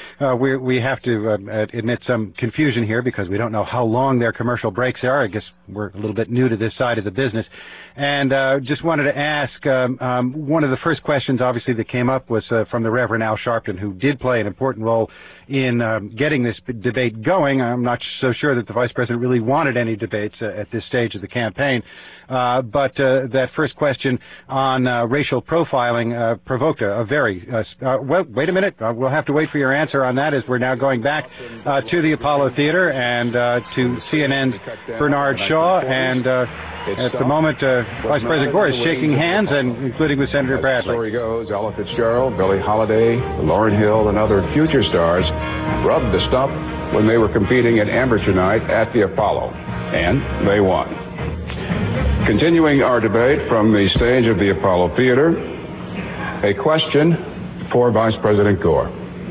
we have to admit some confusion here because we don't know how long their commercial breaks are. I guess we're a little bit new to this side of the business. And just wanted to ask, one of the first questions obviously that came up was from the Reverend Al Sharpton, who did play an important role in getting this debate going. I'm not so sure that the Vice President really wanted any debates at this stage of the campaign. But that first question on racial profiling provoked a very, well, wait a minute, we'll have to wait for your answer on that, as we're now going back to the Apollo Theater and to CNN's Bernard Shaw, and at the moment Vice President Gore is shaking hands, and including with Senator Bradley. The story goes, Ella Fitzgerald, Billie Holiday, Lauryn Hill, and other future stars rubbed the stuff when they were competing at amateur night at the Apollo, and they won. Continuing our debate from the stage of the Apollo Theater, a question for Vice President Gore.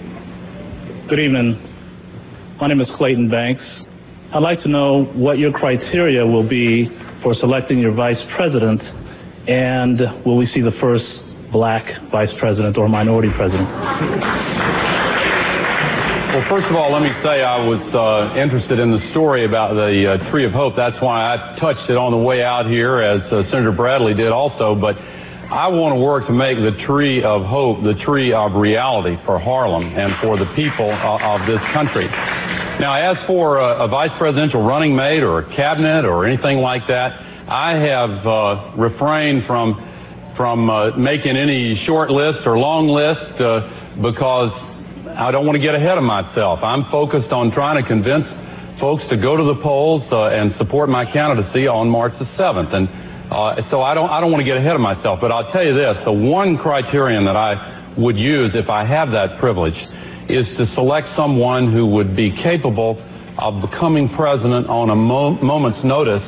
Good evening. My name is Clayton Banks. I'd like to know what your criteria will be for selecting your vice president, and will we see the first black vice president or minority president? Well, first of all, let me say I was interested in the story about the Tree of Hope. That's why I touched it on the way out here, as Senator Bradley did also. But I want to work to make the Tree of Hope the tree of reality for Harlem and for the people of this country. Now, as for a vice presidential running mate or a cabinet or anything like that, I have refrained from making any short list or long list because I don't want to get ahead of myself. I'm focused on trying to convince folks to go to the polls and support my candidacy on March the 7th. And so I don't want to get ahead of myself. But I'll tell you this, the one criterion that I would use if I have that privilege is to select someone who would be capable of becoming president on a moment's notice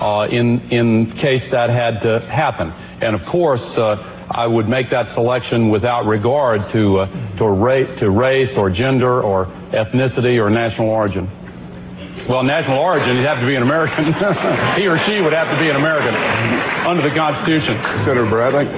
in case that had to happen. And of course, I would make that selection without regard to race or gender or ethnicity or national origin. Well, national origin, you'd have to be an American. He or she would have to be an American under the Constitution. Senator Bradley?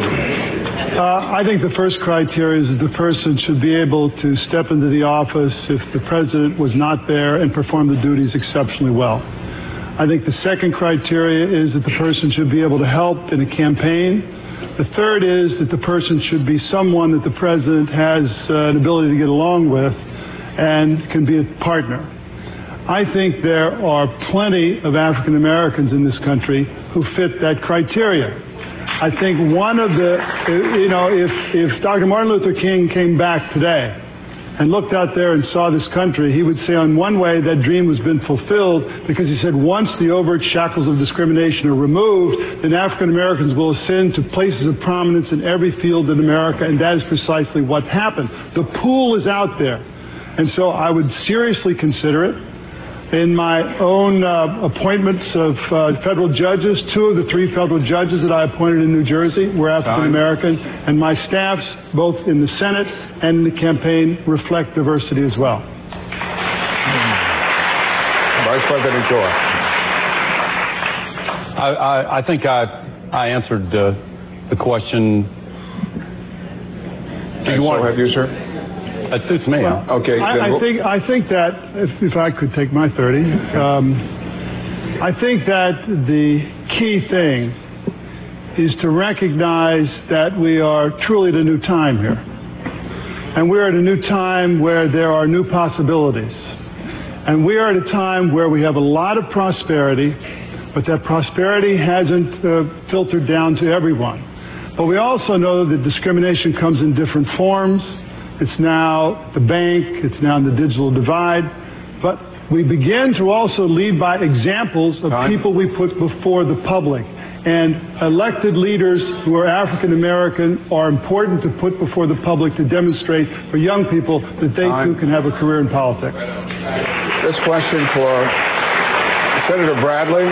I think the first criteria is that the person should be able to step into the office if the president was not there and perform the duties exceptionally well. I think the second criteria is that the person should be able to help in a campaign. The third is that the person should be someone that the president has an ability to get along with and can be a partner. I think there are plenty of African Americans in this country who fit that criteria. I think one of the, if Dr. Martin Luther King came back today and looked out there and saw this country, he would say on one way that dream has been fulfilled, because he said once the overt shackles of discrimination are removed, then African Americans will ascend to places of prominence in every field in America, and that is precisely what happened. The pool is out there, and so I would seriously consider it. In my own appointments of federal judges, 2 of the 3 federal judges that I appointed in New Jersey were African American, and my staffs, both in the Senate and in the campaign, reflect diversity as well. Vice President Gore. I think I answered the question. Do you want to have you, sir? That suits me. Well, okay. I think that if I could take my 30, I think that the key thing is to recognize that we are truly at a new time here, and we're at a new time where there are new possibilities, and we are at a time where we have a lot of prosperity, but that prosperity hasn't filtered down to everyone. But we also know that discrimination comes in different forms. It's now the bank, it's now in the digital divide, but we begin to also lead by examples of people we put before the public. And elected leaders who are African American are important to put before the public to demonstrate for young people that they too can have a career in politics. This question for Senator Bradley.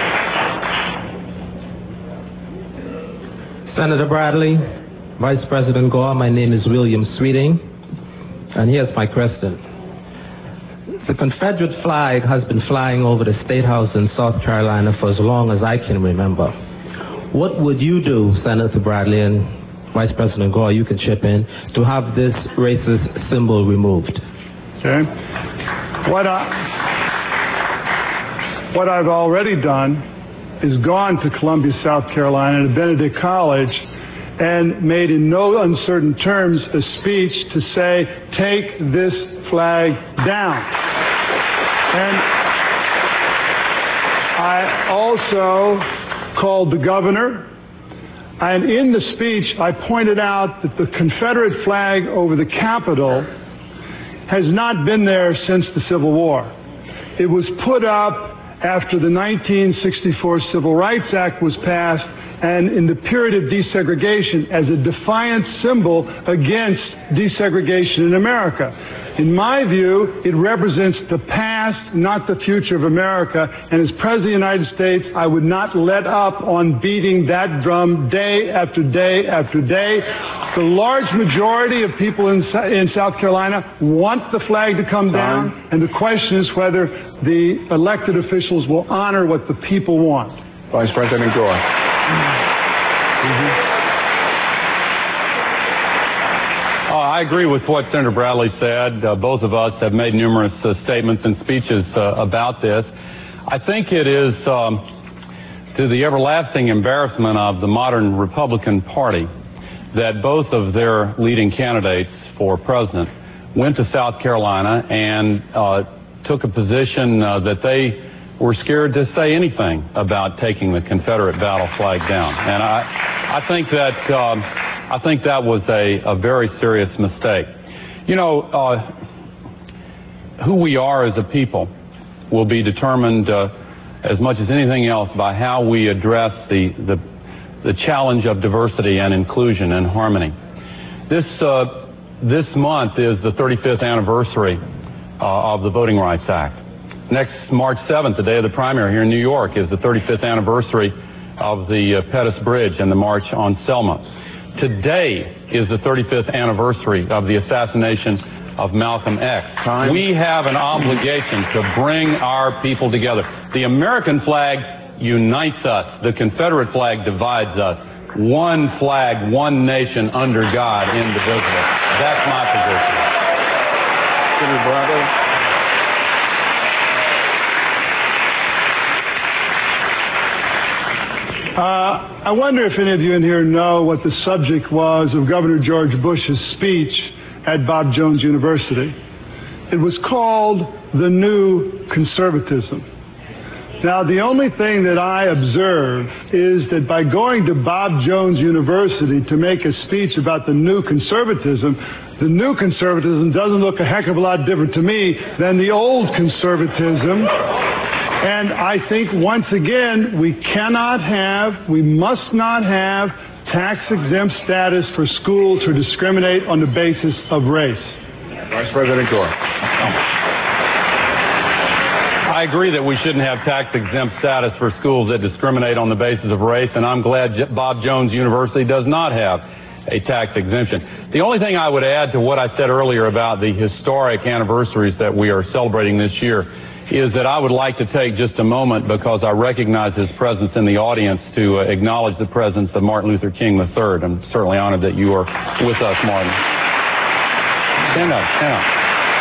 Senator Bradley, Vice President Gore, my name is William Sweeting, and here's my question. The Confederate flag has been flying over the State House in South Carolina for as long as I can remember. What would you do, Senator Bradley, and Vice President Gore, you can chip in, to have this racist symbol removed? Okay. What I've already done is gone to Columbia, South Carolina, to Benedict College, and made in no uncertain terms a speech to say, take this flag down. And I also called the governor, and in the speech I pointed out that the Confederate flag over the Capitol has not been there since the Civil War. It was put up after the 1964 Civil Rights Act was passed, and in the period of desegregation, as a defiant symbol against desegregation in America. In my view, it represents the past, not the future of America, and as President of the United States, I would not let up on beating that drum day after day after day. The large majority of people in South Carolina want the flag to come down, and the question is whether the elected officials will honor what the people want. Vice President Gore. I agree with what Senator Bradley said. Both of us have made numerous statements and speeches about this. I think it is to the everlasting embarrassment of the modern Republican Party that both of their leading candidates for president went to South Carolina and took a position that they were scared to say anything about taking the Confederate battle flag down. And I think that was a very serious mistake. You know, who we are as a people will be determined as much as anything else by how we address the challenge of diversity and inclusion and harmony. This month is the 35th anniversary of the Voting Rights Act. Next March 7th, the day of the primary here in New York, is the 35th anniversary of the Pettus Bridge and the March on Selma. Today is the 35th anniversary of the assassination of Malcolm X. We have an obligation to bring our people together. The American flag unites us. The Confederate flag divides us. One flag, one nation, under God, indivisible. That's my position. Senator Bradley. I wonder if any of you in here know what the subject was of Governor George Bush's speech at Bob Jones University. It was called The New Conservatism. Now, the only thing that I observe is that by going to Bob Jones University to make a speech about the new conservatism doesn't look a heck of a lot different to me than the old conservatism. And I think, once again, we must not have tax-exempt status for schools to discriminate on the basis of race. Vice President Gore. I agree that we shouldn't have tax-exempt status for schools that discriminate on the basis of race, and I'm glad Bob Jones University does not have a tax exemption. The only thing I would add to what I said earlier about the historic anniversaries that we are celebrating this year is that I would like to take just a moment, because I recognize his presence in the audience, to acknowledge the presence of Martin Luther King III. I'm certainly honored that you are with us, Martin. Stand up, stand up.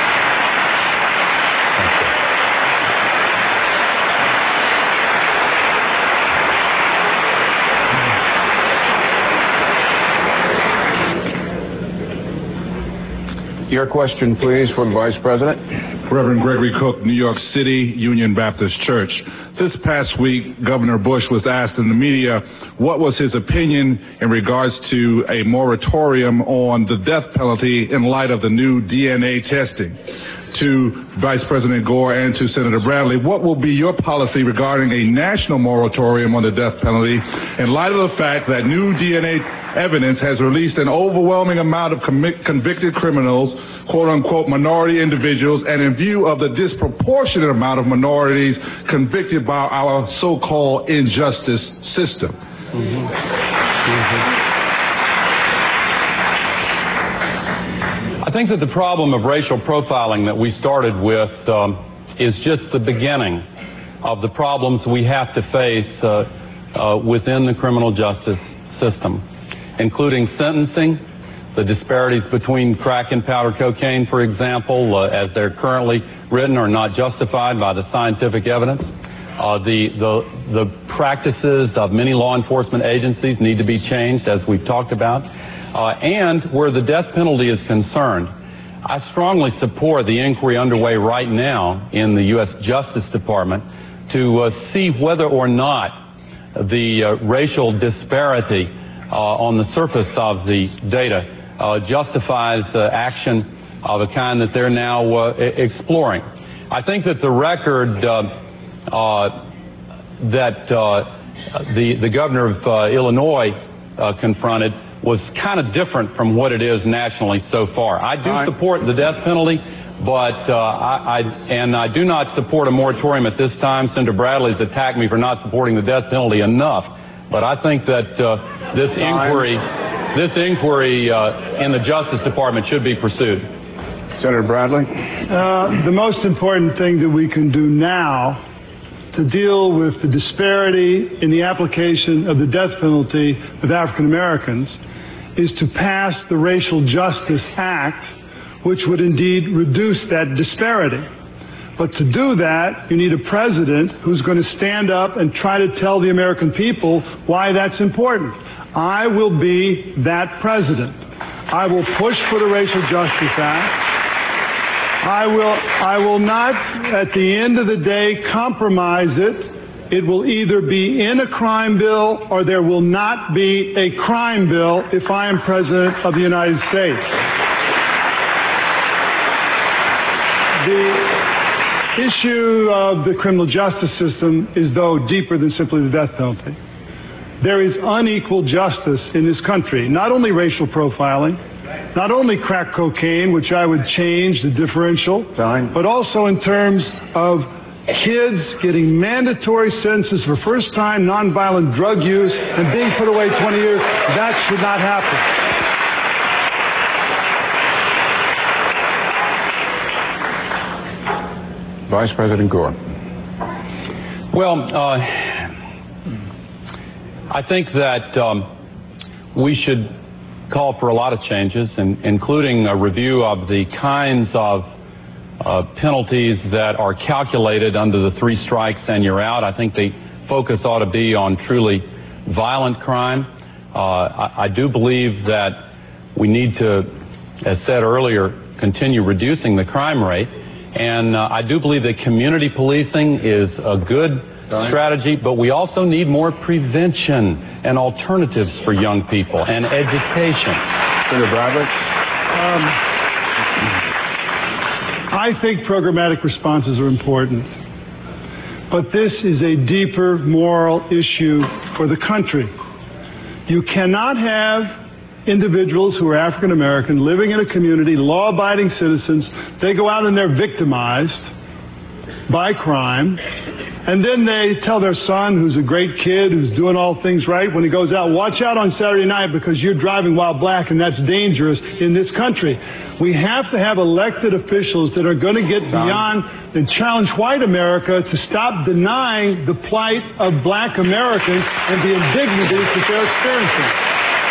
Your question, please, for the Vice President. Reverend Gregory Cook, New York City Union Baptist Church. This past week, Governor Bush was asked in the media what was his opinion in regards to a moratorium on the death penalty in light of the new DNA testing. To Vice President Gore and to Senator Bradley, what will be your policy regarding a national moratorium on the death penalty in light of the fact that new DNA evidence has released an overwhelming amount of convicted criminals, quote-unquote minority individuals, and in view of the disproportionate amount of minorities convicted by our so-called injustice system? I think that the problem of racial profiling that we started with is just the beginning of the problems we have to face within the criminal justice system, including sentencing, the disparities between crack and powder cocaine, for example, as they're currently written, are not justified by the scientific evidence. The practices of many law enforcement agencies need to be changed, as we've talked about. And where the death penalty is concerned, I strongly support the inquiry underway right now in the U.S. Justice Department to see whether or not the racial disparity on the surface of the data justifies action of a kind that they're now exploring. I think that the record that the governor of Illinois confronted was kind of different from what it is nationally so far. I do support the death penalty, but I do not support a moratorium at this time. Senator Bradley's attacked me for not supporting the death penalty enough, but I think that this inquiry in the Justice Department should be pursued. Senator Bradley? The most important thing that we can do now to deal with the disparity in the application of the death penalty with African Americans is to pass the Racial Justice Act, which would indeed reduce that disparity. But to do that, you need a president who's going to stand up and try to tell the American people why that's important. I will be that president. I will push for the Racial Justice Act. I will not, at the end of the day, compromise it. It will either be in a crime bill or there will not be a crime bill if I am President of the United States. The issue of the criminal justice system is, though, deeper than simply the death penalty. There is unequal justice in this country, not only racial profiling, not only crack cocaine, which I would change the differential, but also in terms of kids getting mandatory sentences for first-time nonviolent drug use and being put away 20 years. That should not happen. Vice President Gore. Well, I think that we should call for a lot of changes, including a review of the kinds of penalties that are calculated under the 3 strikes and you're out. I think the focus ought to be on truly violent crime. I do believe that we need to, as said earlier, continue reducing the crime rate. And I do believe that community policing is a good strategy, but we also need more prevention and alternatives for young people and education. Senator Bradley? I think programmatic responses are important, but this is a deeper moral issue for the country. You cannot have individuals who are African American living in a community, law-abiding citizens. They go out and they're victimized by crime, and then they tell their son, who's a great kid, who's doing all things right, when he goes out, watch out on Saturday night because you're driving while black and that's dangerous in this country. We have to have elected officials that are going to get beyond and challenge white America to stop denying the plight of black Americans and the indignities that they're experiencing.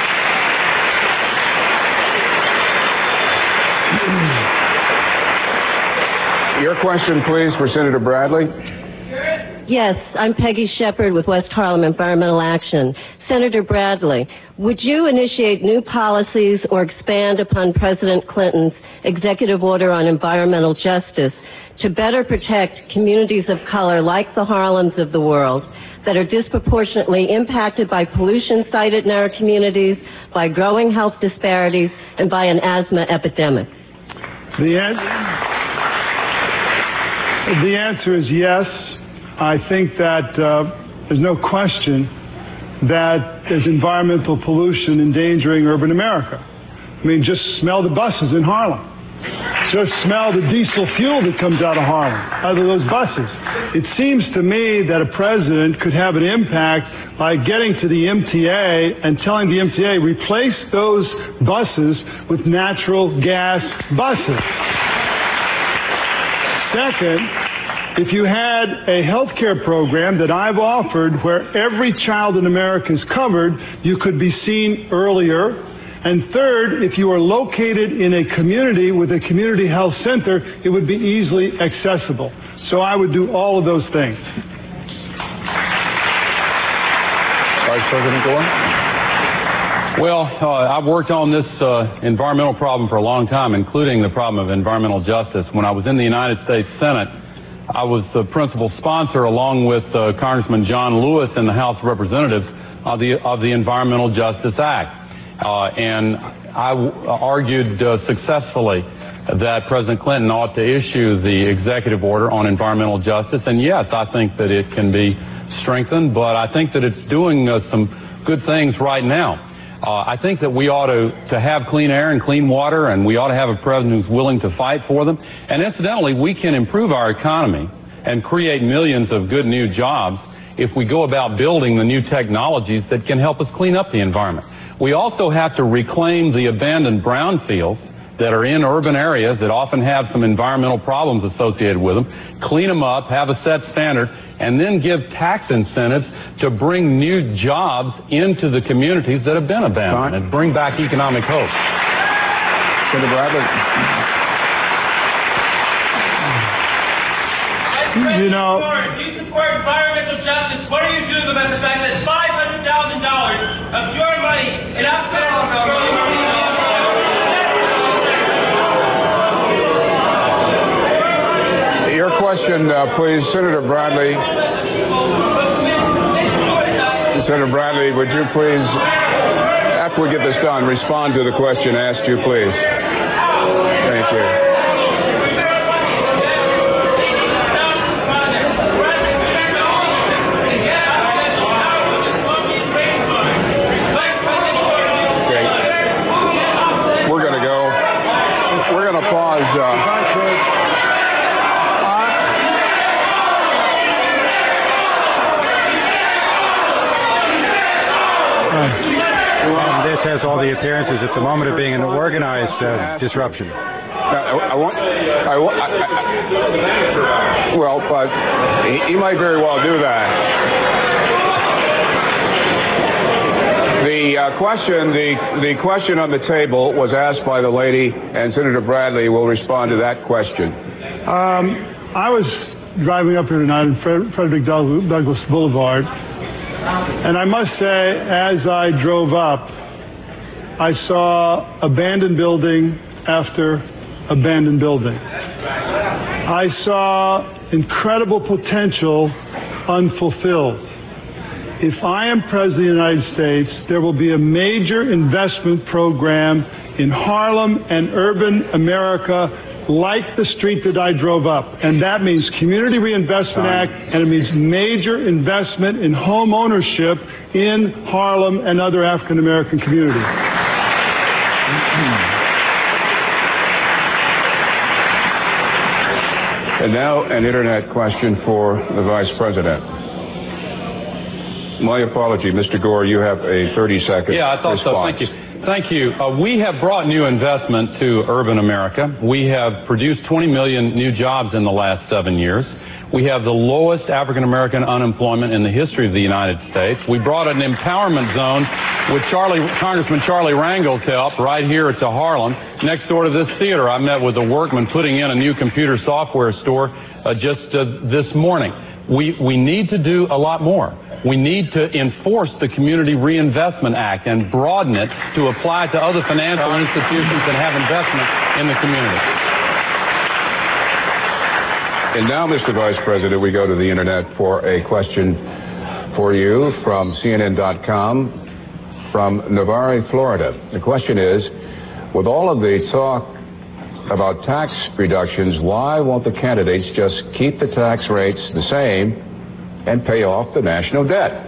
Your question, please, for Senator Bradley. Yes, I'm Peggy Shepard with West Harlem Environmental Action. Senator Bradley, would you initiate new policies or expand upon President Clinton's executive order on environmental justice to better protect communities of color like the Harlems of the world that are disproportionately impacted by pollution cited in our communities, by growing health disparities, and by an asthma epidemic? The answer is yes. I think that there's no question that there's environmental pollution endangering urban America. I mean, just smell the buses in Harlem. Just smell the diesel fuel that comes out of Harlem, out of those buses. It seems to me that a president could have an impact by getting to the MTA and telling the MTA, replace those buses with natural gas buses. Second, if you had a health care program that I've offered where every child in America is covered, you could be seen earlier. And third, if you are located in a community with a community health center, it would be easily accessible. So I would do all of those things. Vice President Gore? Well, I've worked on this environmental problem for a long time, including the problem of environmental justice. When I was in the United States Senate, I was the principal sponsor, along with Congressman John Lewis in the House of Representatives, of the Environmental Justice Act. And I argued successfully that President Clinton ought to issue the executive order on environmental justice. And yes, I think that it can be strengthened, but I think that it's doing some good things right now. I think that we ought to have clean air and clean water, and we ought to have a president who's willing to fight for them. And incidentally, we can improve our economy and create millions of good new jobs if we go about building the new technologies that can help us clean up the environment. We also have to reclaim the abandoned brownfields that are in urban areas that often have some environmental problems associated with them, clean them up, have a set standard, and then give tax incentives to bring new jobs into the communities that have been abandoned and bring back economic hope. Senator Bradley. You know, do you support environmental justice? What are you doing about the fact that $500,000 of your money in Your question, please, Senator Bradley. Senator Bradley, would you please, after we get this done, respond to the question asked you, please? Thank you. This has all the appearances at the moment of being an organized disruption. Well, but he might very well do that. The question on the table was asked by the lady, and Senator Bradley will respond to that question. I was driving up here tonight on Frederick Douglass Boulevard, and I must say, as I drove up, I saw abandoned building after abandoned building. I saw incredible potential unfulfilled. If I am President of the United States, there will be a major investment program in Harlem and urban America like the street that I drove up. And that means Community Reinvestment Act, and it means major investment in home ownership in Harlem and other African American communities. And now an internet question for the Vice President. My apology, Mr. Gore, you have a 30-second Yeah, I thought response. so. Thank you. We have brought new investment to urban America. We have produced 20 million new jobs in the last 7 years. We have the lowest African American unemployment in the history of the United States. We brought an empowerment zone with Congressman Charlie Rangel's help right here to Harlem. Next door to this theater, I met with a workman putting in a new computer software store just this morning. We need to do a lot more. We need to enforce the Community Reinvestment Act and broaden it to apply to other financial institutions that have investment in the community. And now, Mr. Vice President, we go to the internet for a question for you from CNN.com from Navarre, Florida. The question is, with all of the talk about tax reductions, why won't the candidates just keep the tax rates the same and pay off the national debt?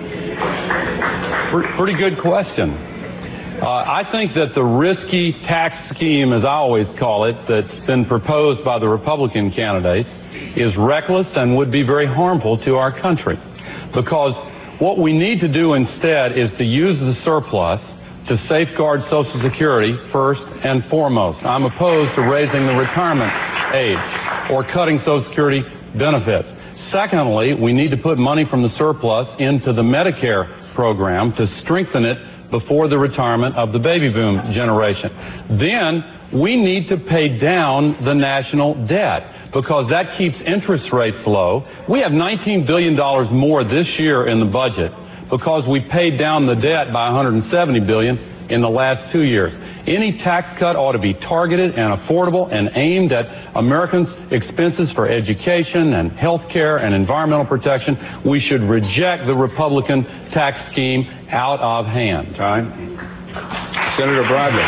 Pretty good question. I think that the risky tax scheme, as I always call it, that's been proposed by the Republican candidates is reckless and would be very harmful to our country. Because what we need to do instead is to use the surplus to safeguard Social Security first and foremost. I'm opposed to raising the retirement age or cutting Social Security benefits. Secondly, we need to put money from the surplus into the Medicare program to strengthen it before the retirement of the baby boom generation. Then we need to pay down the national debt because that keeps interest rates low. We have $19 billion more this year in the budget because we paid down the debt by $170 billion in the last 2 years. Any tax cut ought to be targeted and affordable and aimed at Americans' expenses for education and health care and environmental protection. We should reject the Republican tax scheme out of hand. Time. Senator Bradley.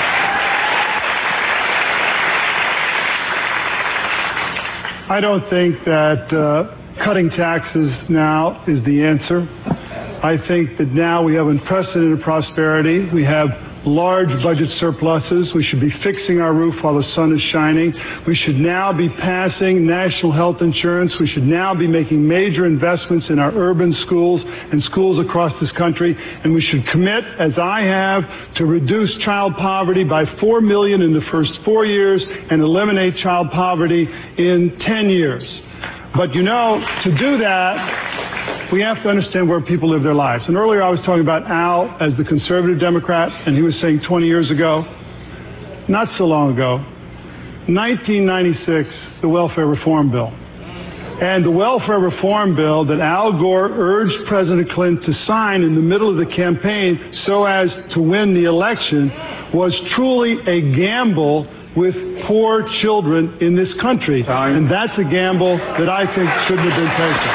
I don't think that cutting taxes now is the answer. I think that now we have unprecedented prosperity. We have large budget surpluses. We should be fixing our roof while the sun is shining. We should now be passing national health insurance. We should now be making major investments in our urban schools and schools across this country. And we should commit, as I have, to reduce child poverty by 4 million in the first 4 years and eliminate child poverty in 10 years. But you know, to do that, we have to understand where people live their lives. And earlier I was talking about Al as the conservative Democrat, and he was saying 20 years ago, not so long ago, 1996, the Welfare Reform Bill. And the Welfare Reform Bill that Al Gore urged President Clinton to sign in the middle of the campaign so as to win the election was truly a gamble with poor children in this country. And that's a gamble that I think shouldn't have been taken.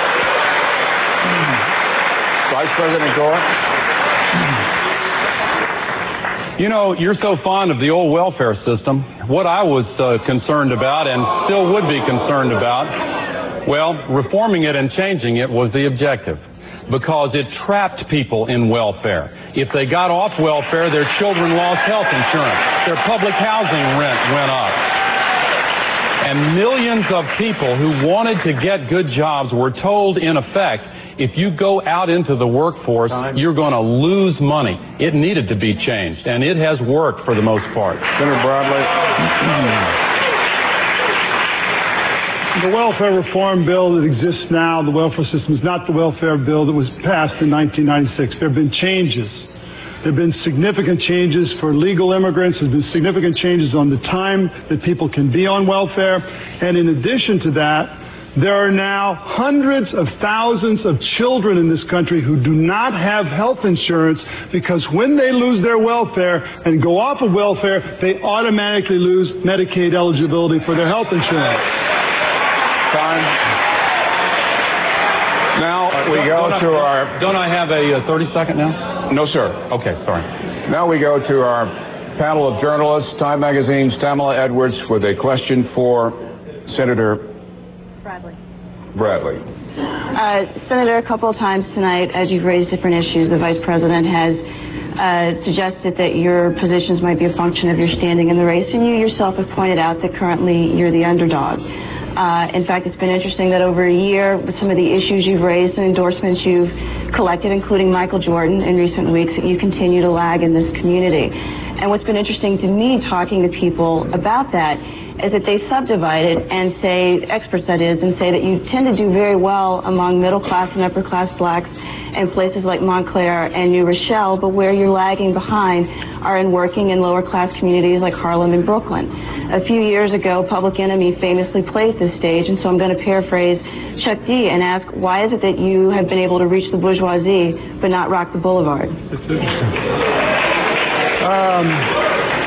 Vice President Gore? You know, you're so fond of the old welfare system. What I was concerned about and still would be concerned about, well, reforming it and changing it was the objective, because it trapped people in welfare. If they got off welfare, their children lost health insurance. Their public housing rent went up. And millions of people who wanted to get good jobs were told, in effect, if you go out into the workforce, you're going to lose money. It needed to be changed, and it has worked for the most part. Senator Bradley. The welfare reform bill that exists now, the welfare system, is not the welfare bill that was passed in 1996. There have been changes. There have been significant changes for legal immigrants. There have been significant changes on the time that people can be on welfare. And in addition to that, there are now hundreds of thousands of children in this country who do not have health insurance because when they lose their welfare and go off of welfare, they automatically lose Medicaid eligibility for their health insurance. Time. Now we go to our... Don't I have a 30-second now? No, sir. Okay, sorry. Now we go to our panel of journalists. Time Magazine's Tamala Edwards with a question for Senator Bradley. Senator, a couple of times tonight, as you've raised different issues, the Vice President has suggested that your positions might be a function of your standing in the race, and you yourself have pointed out that currently you're the underdog. In fact, it's been interesting that over a year, with some of the issues you've raised and endorsements you've collected, including Michael Jordan in recent weeks, that you continue to lag in this community. And what's been interesting to me talking to people about that is that they subdivide it and say, experts that is, and say that you tend to do very well among middle class and upper class blacks in places like Montclair and New Rochelle, but where you're lagging behind are in working and lower class communities like Harlem and Brooklyn. A few years ago, Public Enemy famously played this stage, and so I'm going to paraphrase Chuck D and ask, why is it that you have been able to reach the bourgeoisie but not rock the boulevard? That's interesting.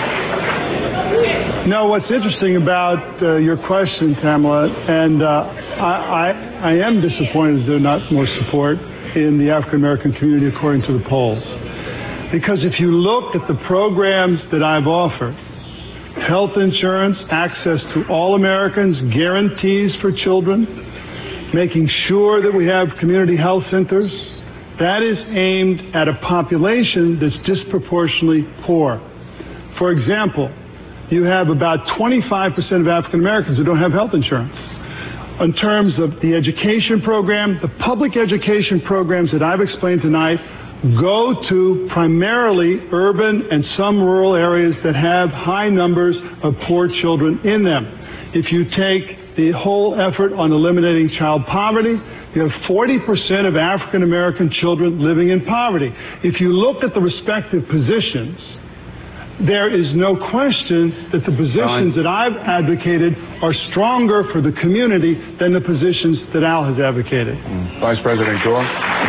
No, what's interesting about your question, Tamala, and I am disappointed there's not more support in the African-American community according to the polls. Because if you look at the programs that I've offered, health insurance, access to all Americans, guarantees for children, making sure that we have community health centers, that is aimed at a population that's disproportionately poor. For example, you have about 25% of African Americans who don't have health insurance. In terms of the education program, the public education programs that I've explained tonight go to primarily urban and some rural areas that have high numbers of poor children in them. If you take the whole effort on eliminating child poverty, you have 40% of African American children living in poverty. If you look at the respective positions, there is no question that the positions that I've advocated are stronger for the community than the positions that Al has advocated. Vice President Gore.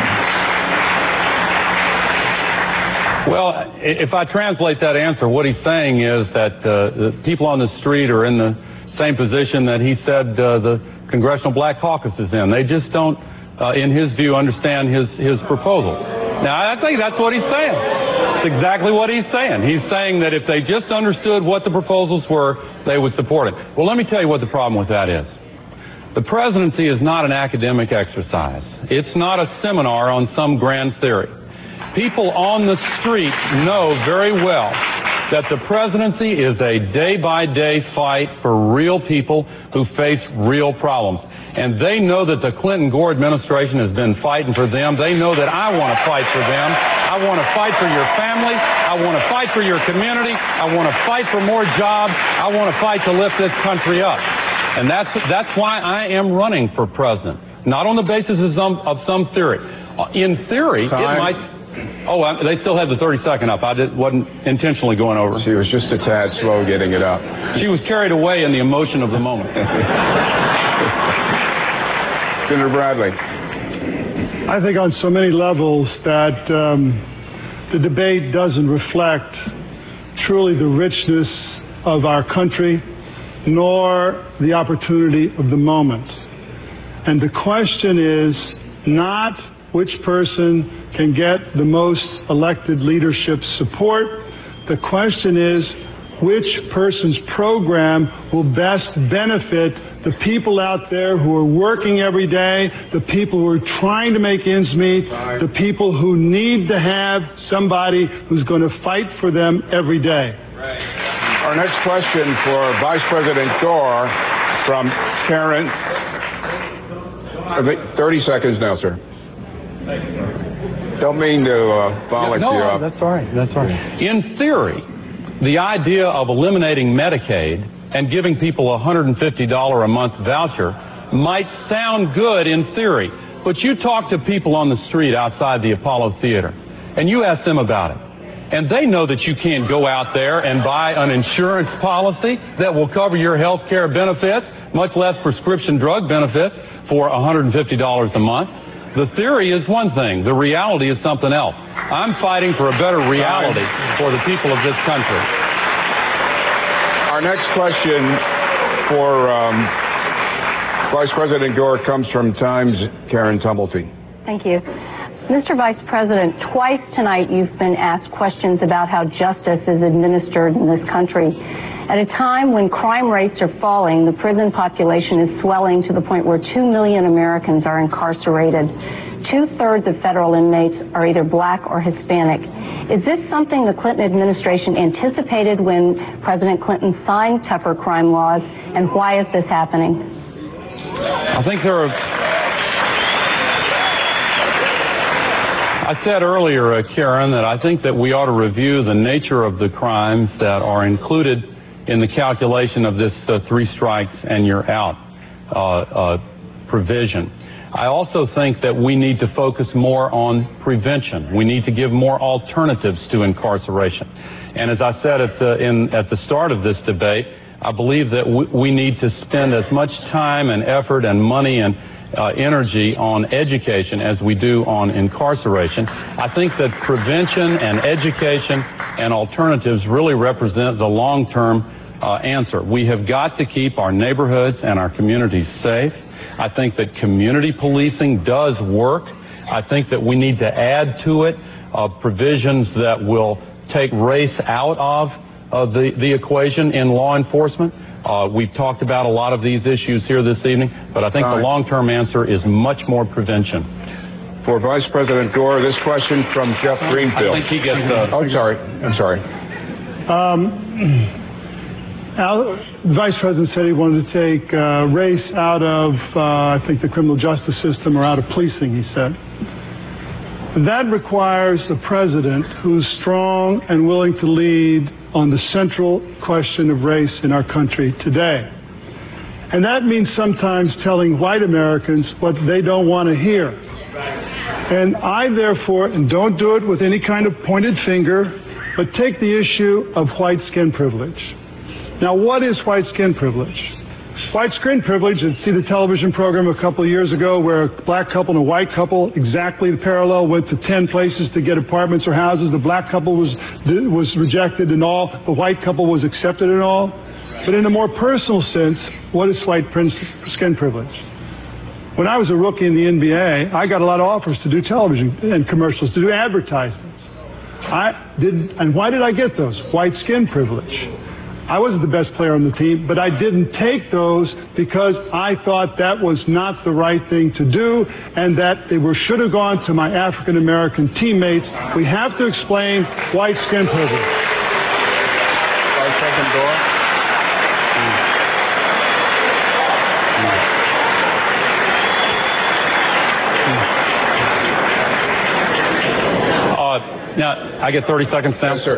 Well, if I translate that answer, what he's saying is that the people on the street are in the same position that he said the Congressional Black Caucus is in. They just don't, in his view, understand his proposal. Now, I think that's what he's saying. That's exactly what he's saying. He's saying that if they just understood what the proposals were, they would support it. Well, let me tell you what the problem with that is. The presidency is not an academic exercise. It's not a seminar on some grand theory. People on the street know very well that the presidency is a day-by-day fight for real people who face real problems. And they know that the Clinton-Gore administration has been fighting for them. They know that I want to fight for them. I want to fight for your family. I want to fight for your community. I want to fight for more jobs. I want to fight to lift this country up. And that's why I am running for president. Not on the basis of some theory. In theory, it might... Oh, they still have the 30-second up. I wasn't intentionally going over. She was just a tad slow getting it up. She was carried away in the emotion of the moment. Senator Bradley. I think on so many levels that the debate doesn't reflect truly the richness of our country, nor the opportunity of the moment. And the question is not which person can get the most elected leadership support. The question is which person's program will best benefit the people out there who are working every day, the people who are trying to make ends meet, the people who need to have somebody who's going to fight for them every day. Our next question for Vice President Gore from Karen. 30 seconds now, sir. Don't mean to bollock you up. That's all right. That's all right. In theory, the idea of eliminating Medicaid and giving people a $150 a month voucher might sound good in theory, but you talk to people on the street outside the Apollo Theater, and you ask them about it. And they know that you can't go out there and buy an insurance policy that will cover your health care benefits, much less prescription drug benefits, for $150 a month. The theory is one thing. The reality is something else. I'm fighting for a better reality for the people of this country. Our next question for Vice President Gore comes from Times' Karen Tumblety. Thank you. Mr. Vice President, twice tonight you've been asked questions about how justice is administered in this country. At a time when crime rates are falling, the prison population is swelling to the point where 2 million Americans are incarcerated. 2/3 of federal inmates are either black or Hispanic. Is this something the Clinton administration anticipated when President Clinton signed tougher crime laws, and why is this happening? I think there are... I said earlier, Karen, that I think that we ought to review the nature of the crimes that are included in the calculation of this 3 strikes and you're out provision. I also think that we need to focus more on prevention. We need to give more alternatives to incarceration. And as I said at the start of this debate, I believe that we need to spend as much time and effort and money and energy on education as we do on incarceration. I think that prevention and education and alternatives really represent the long-term answer. We have got to keep our neighborhoods and our communities safe. I think that community policing does work. I think that we need to add to it provisions that will take race out of the equation in law enforcement. We've talked about a lot of these issues here this evening, but I think the long-term answer is much more prevention. For Vice President Gore, this question from Jeff Greenfield. I think he gets I'm sorry. The Vice President said he wanted to take race out of, I think, the criminal justice system, or out of policing, he said. That requires a president who's strong and willing to lead on the central question of race in our country today. And that means sometimes telling white Americans what they don't want to hear. And I, therefore, and don't do it with any kind of pointed finger, but take the issue of white skin privilege. Now, what is white skin privilege? White skin privilege, and see the television program a couple of years ago where a black couple and a white couple, exactly the parallel, went to 10 places to get apartments or houses. The black couple was rejected and all. The white couple was accepted and all. But in a more personal sense, what is white skin privilege? When I was a rookie in the NBA, I got a lot of offers to do television and commercials, to do advertisements. And why did I get those? White skin privilege. I wasn't the best player on the team, but I didn't take those because I thought that was not the right thing to do and that they should have gone to my African American teammates. We have to explain white skin privilege. Now, I get 30 seconds now? Yes, sir.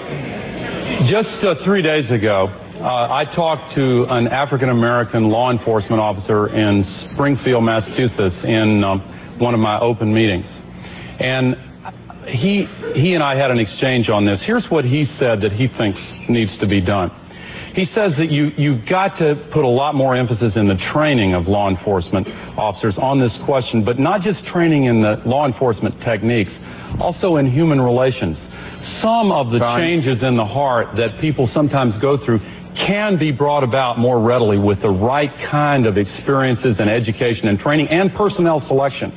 Just 3 days ago, I talked to an African-American law enforcement officer in Springfield, Massachusetts, in one of my open meetings. And he and I had an exchange on this. Here's what he said that he thinks needs to be done. He says that you've got to put a lot more emphasis in the training of law enforcement officers on this question, but not just training in the law enforcement techniques, also in human relations. Some of the changes in the heart that people sometimes go through can be brought about more readily with the right kind of experiences and education and training and personnel selection.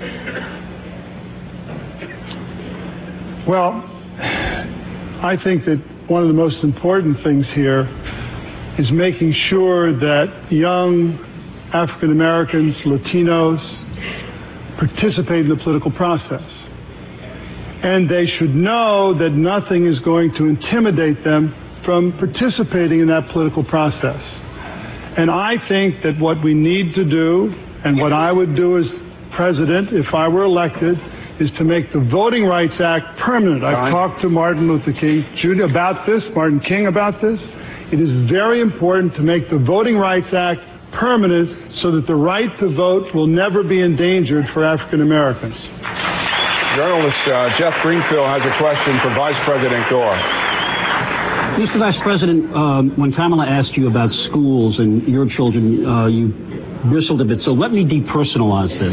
Well, I think that one of the most important things here is making sure that young African Americans, Latinos, participate in the political process. And they should know that nothing is going to intimidate them from participating in that political process. And I think that what we need to do, and what I would do as president if I were elected, is to make the Voting Rights Act permanent. I've talked to Martin Luther King Jr. about this, Martin King about this. It is very important to make the Voting Rights Act permanent so that the right to vote will never be endangered for African Americans. Journalist Jeff Greenfield has a question for Vice President Gore. Mr. Vice President, when Kamala asked you about schools and your children, you bristled a bit. So let me depersonalize this.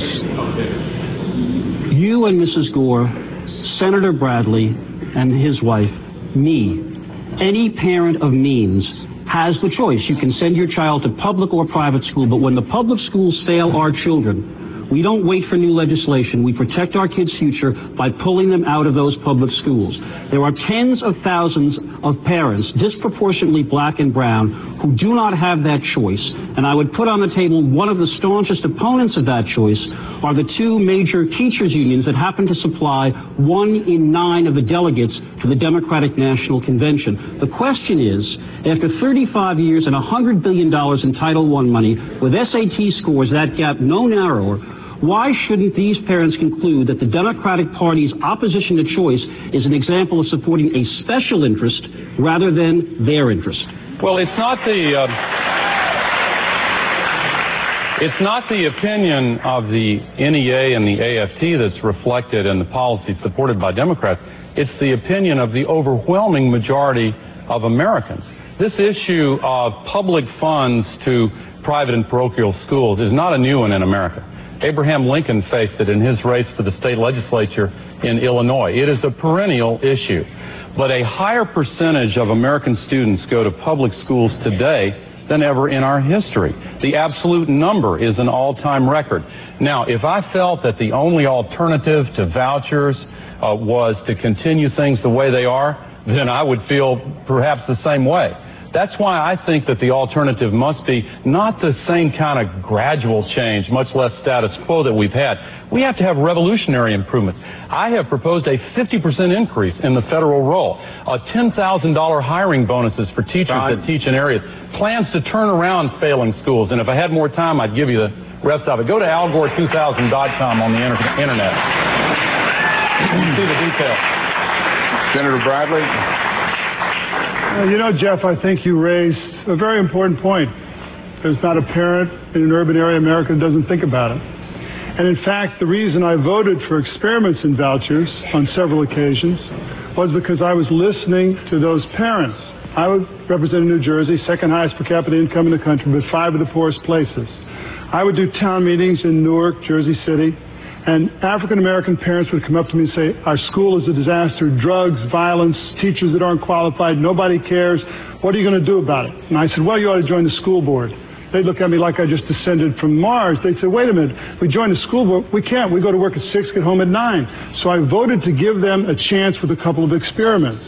You and Mrs. Gore, Senator Bradley and his wife, me, any parent of means has the choice. You can send your child to public or private school, but when the public schools fail our children, we don't wait for new legislation. We protect our kids' future by pulling them out of those public schools. There are tens of thousands of parents, disproportionately black and brown, who do not have that choice. And I would put on the table one of the staunchest opponents of that choice are the two major teachers' unions that happen to supply 1 in 9 of the delegates to the Democratic National Convention. The question is, after 35 years and $100 billion in Title I money, with SAT scores that gap no narrower, why shouldn't these parents conclude that the Democratic Party's opposition to choice is an example of supporting a special interest rather than their interest? Well, it's not the opinion of the NEA and the AFT that's reflected in the policy supported by Democrats. It's the opinion of the overwhelming majority of Americans. This issue of public funds to private and parochial schools is not a new one in America. Abraham Lincoln faced it in his race for the state legislature in Illinois. It is a perennial issue. But a higher percentage of American students go to public schools today than ever in our history. The absolute number is an all-time record. Now, if I felt that the only alternative to vouchers was to continue things the way they are, then I would feel perhaps the same way. That's why I think that the alternative must be not the same kind of gradual change, much less status quo that we've had. We have to have revolutionary improvements. I have proposed a 50% increase in the federal roll, $10,000 hiring bonuses for teachers that teach in areas, plans to turn around failing schools. And if I had more time, I'd give you the rest of it. Go to algore2000.com on the internet. See the details. Senator Bradley. You know, Jeff, I think you raised a very important point. There's not a parent in an urban area in America that doesn't think about it. And in fact, the reason I voted for experiments in vouchers on several occasions was because I was listening to those parents. I would represent New Jersey, second highest per capita income in the country, but 5 of the poorest places. I would do town meetings in Newark, Jersey City, and African-American parents would come up to me and say, our school is a disaster, drugs, violence, teachers that aren't qualified, nobody cares. What are you going to do about it? And I said, well, you ought to join the school board. They'd look at me like I just descended from Mars. They'd say, wait a minute, we joined the school board. We can't. We go to work at 6, get home at 9. So I voted to give them a chance with a couple of experiments.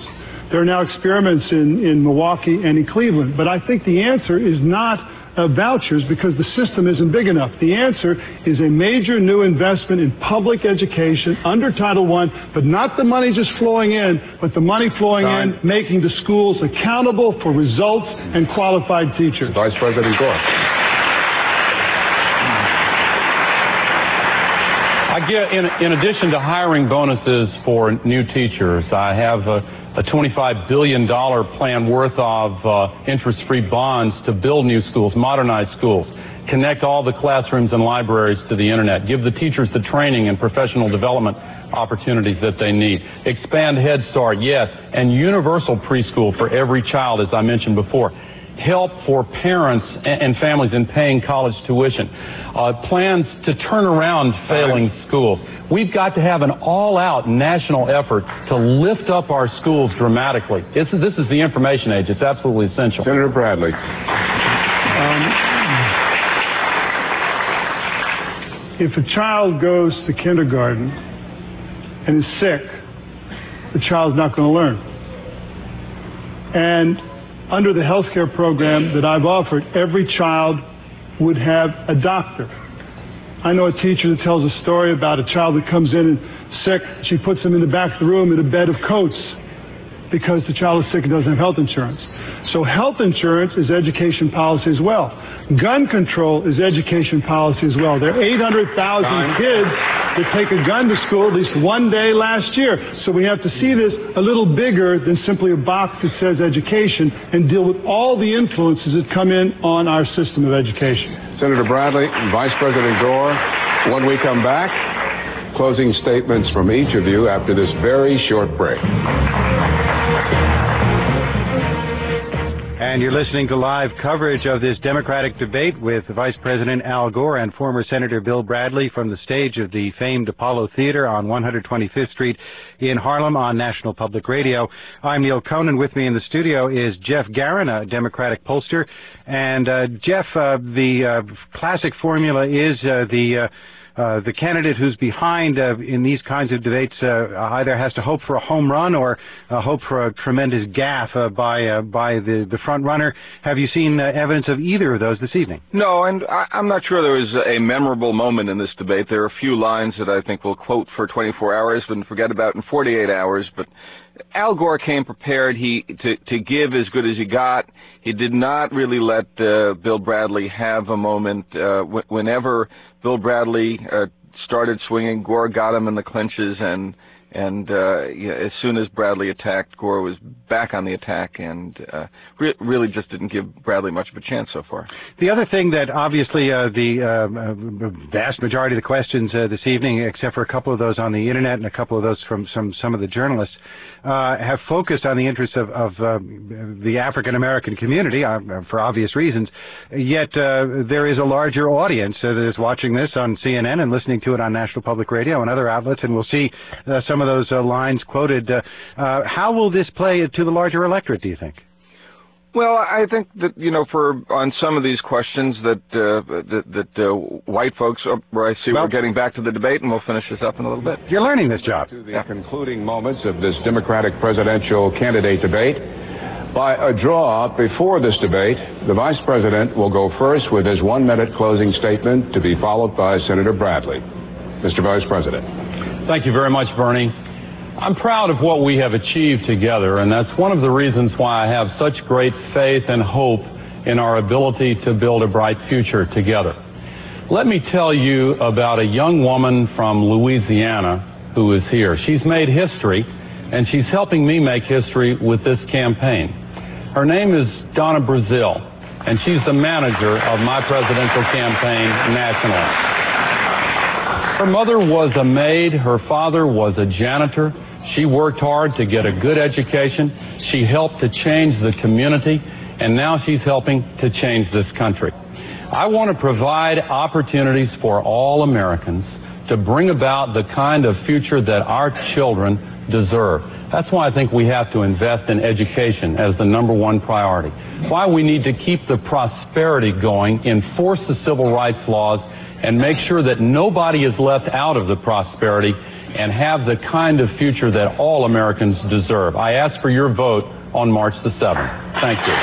There are now experiments in Milwaukee and in Cleveland. But I think the answer is not vouchers because the system isn't big enough. The answer is a major new investment in public education under Title I, but not the money just flowing in, but the money flowing in, making the schools accountable for results and qualified teachers. Vice President Gore. In addition to hiring bonuses for new teachers, I have a $25 billion plan worth of interest-free bonds to build new schools, modernize schools, connect all the classrooms and libraries to the internet, give the teachers the training and professional development opportunities that they need, expand Head Start, yes, and universal preschool for every child, as I mentioned before, help for parents and families in paying college tuition, plans to turn around failing schools. We've got to have an all-out national effort to lift up our schools dramatically. This is the information age. It's absolutely essential. Senator Bradley. If a child goes to kindergarten and is sick, the child's not going to learn. And under the health care program that I've offered, every child would have a doctor. I know a teacher that tells a story about a child that comes in and sick. She puts him in the back of the room in a bed of coats because the child is sick and doesn't have health insurance. So health insurance is education policy as well. Gun control is education policy as well. There are 800,000 kids that take a gun to school at least one day last year. So we have to see this a little bigger than simply a box that says education and deal with all the influences that come in on our system of education. Senator Bradley, Vice President Gore, when we come back, closing statements from each of you after this very short break. And you're listening to live coverage of this Democratic debate with Vice President Al Gore and former Senator Bill Bradley from the stage of the famed Apollo Theater on 125th Street in Harlem on National Public Radio. I'm Neil Conan. With me in the studio is Jeff Garin, a Democratic pollster. And Jeff, the classic formula is the candidate who's behind in these kinds of debates either has to hope for a home run or hope for a tremendous gaffe by the front runner. Have you seen evidence of either of those this evening? No, and I'm not sure there was a memorable moment in this debate. There are a few lines that I think we'll quote for 24 hours and forget about in 48 hours, but Al Gore came prepared to give as good as he got. He did not really let Bill Bradley have a moment. Whenever Bill Bradley started swinging, Gore got him in the clinches, and as soon as Bradley attacked, Gore was back on the attack and really just didn't give Bradley much of a chance so far. The other thing that obviously the vast majority of the questions this evening, except for a couple of those on the internet and a couple of those from some of the journalists, have focused on the interests of the African American community for obvious reasons. Yet there is a larger audience that is watching this on CNN and listening to it on National Public Radio and other outlets, and we'll see some of those lines quoted. How will this play to the larger electorate, do you think? Well, I think that, on some of these questions that white folks, where I see we're getting back to the debate, and we'll finish this up in a little bit. You're learning this job. To the concluding moments of this Democratic presidential candidate debate. By a draw before this debate, the Vice President will go first with his 1-minute closing statement to be followed by Senator Bradley. Mr. Vice President. Thank you very much, Bernie. I'm proud of what we have achieved together, and that's one of the reasons why I have such great faith and hope in our ability to build a bright future together. Let me tell you about a young woman from Louisiana who is here. She's made history, and she's helping me make history with this campaign. Her name is Donna Brazil, and she's the manager of my presidential campaign nationally. Her mother was a maid. Her father was a janitor. She worked hard to get a good education. She helped to change the community, and now she's helping to change this country. I want to provide opportunities for all Americans to bring about the kind of future that our children deserve. That's why I think we have to invest in education as the #1 priority. Why we need to keep the prosperity going, enforce the civil rights laws, and make sure that nobody is left out of the prosperity, and have the kind of future that all Americans deserve. I ask for your vote on March the 7th. Thank you.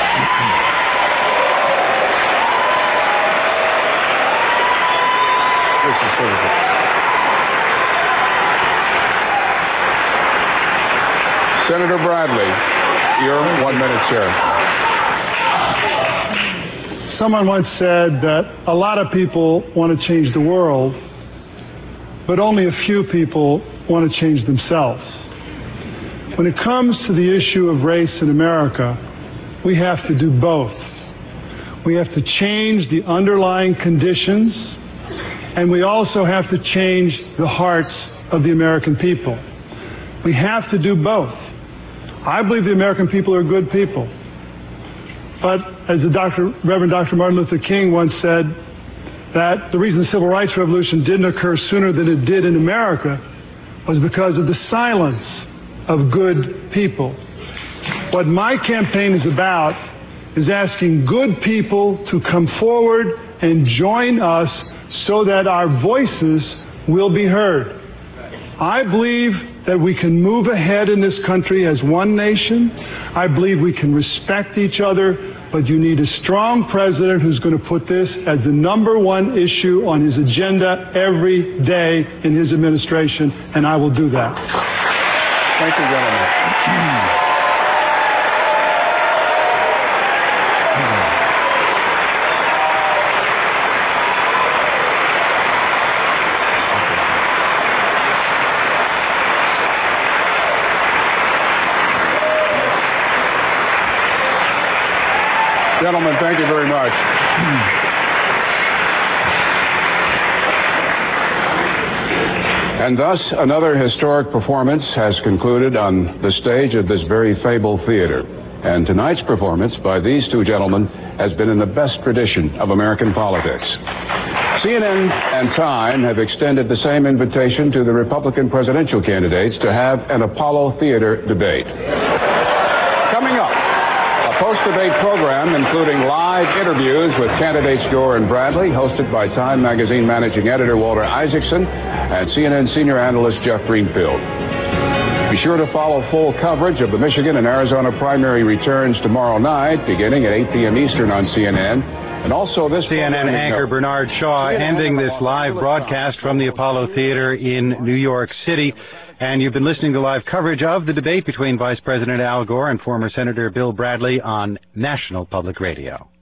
Senator Bradley, your 1 minute, sir. Someone once said that a lot of people want to change the world, but only a few people want to change themselves. When it comes to the issue of race in America, we have to do both. We have to change the underlying conditions, and we also have to change the hearts of the American people. We have to do both. I believe the American people are good people. But as Reverend Dr. Martin Luther King once said, that the reason the Civil Rights Revolution didn't occur sooner than it did in America was because of the silence of good people. What my campaign is about is asking good people to come forward and join us so that our voices will be heard. I believe that we can move ahead in this country as one nation. I believe we can respect each other, but you need a strong president who's going to put this as the #1 issue on his agenda every day in his administration, and I will do that. Thank you, gentlemen. Gentlemen, thank you very much. And thus, another historic performance has concluded on the stage of this very fabled theater. And tonight's performance by these two gentlemen has been in the best tradition of American politics. CNN and Time have extended the same invitation to the Republican presidential candidates to have an Apollo Theater debate. Coming up, a post-debate program including live interviews with candidates Gore and Bradley, hosted by Time Magazine managing editor Walter Isaacson and CNN senior analyst Jeff Greenfield. Be sure to follow full coverage of the Michigan and Arizona primary returns tomorrow night, beginning at 8 p.m. Eastern on CNN. And also this CNN anchor Bernard Shaw ending this live broadcast from the Apollo Theater in New York City. And you've been listening to live coverage of the debate between Vice President Al Gore and former Senator Bill Bradley on National Public Radio.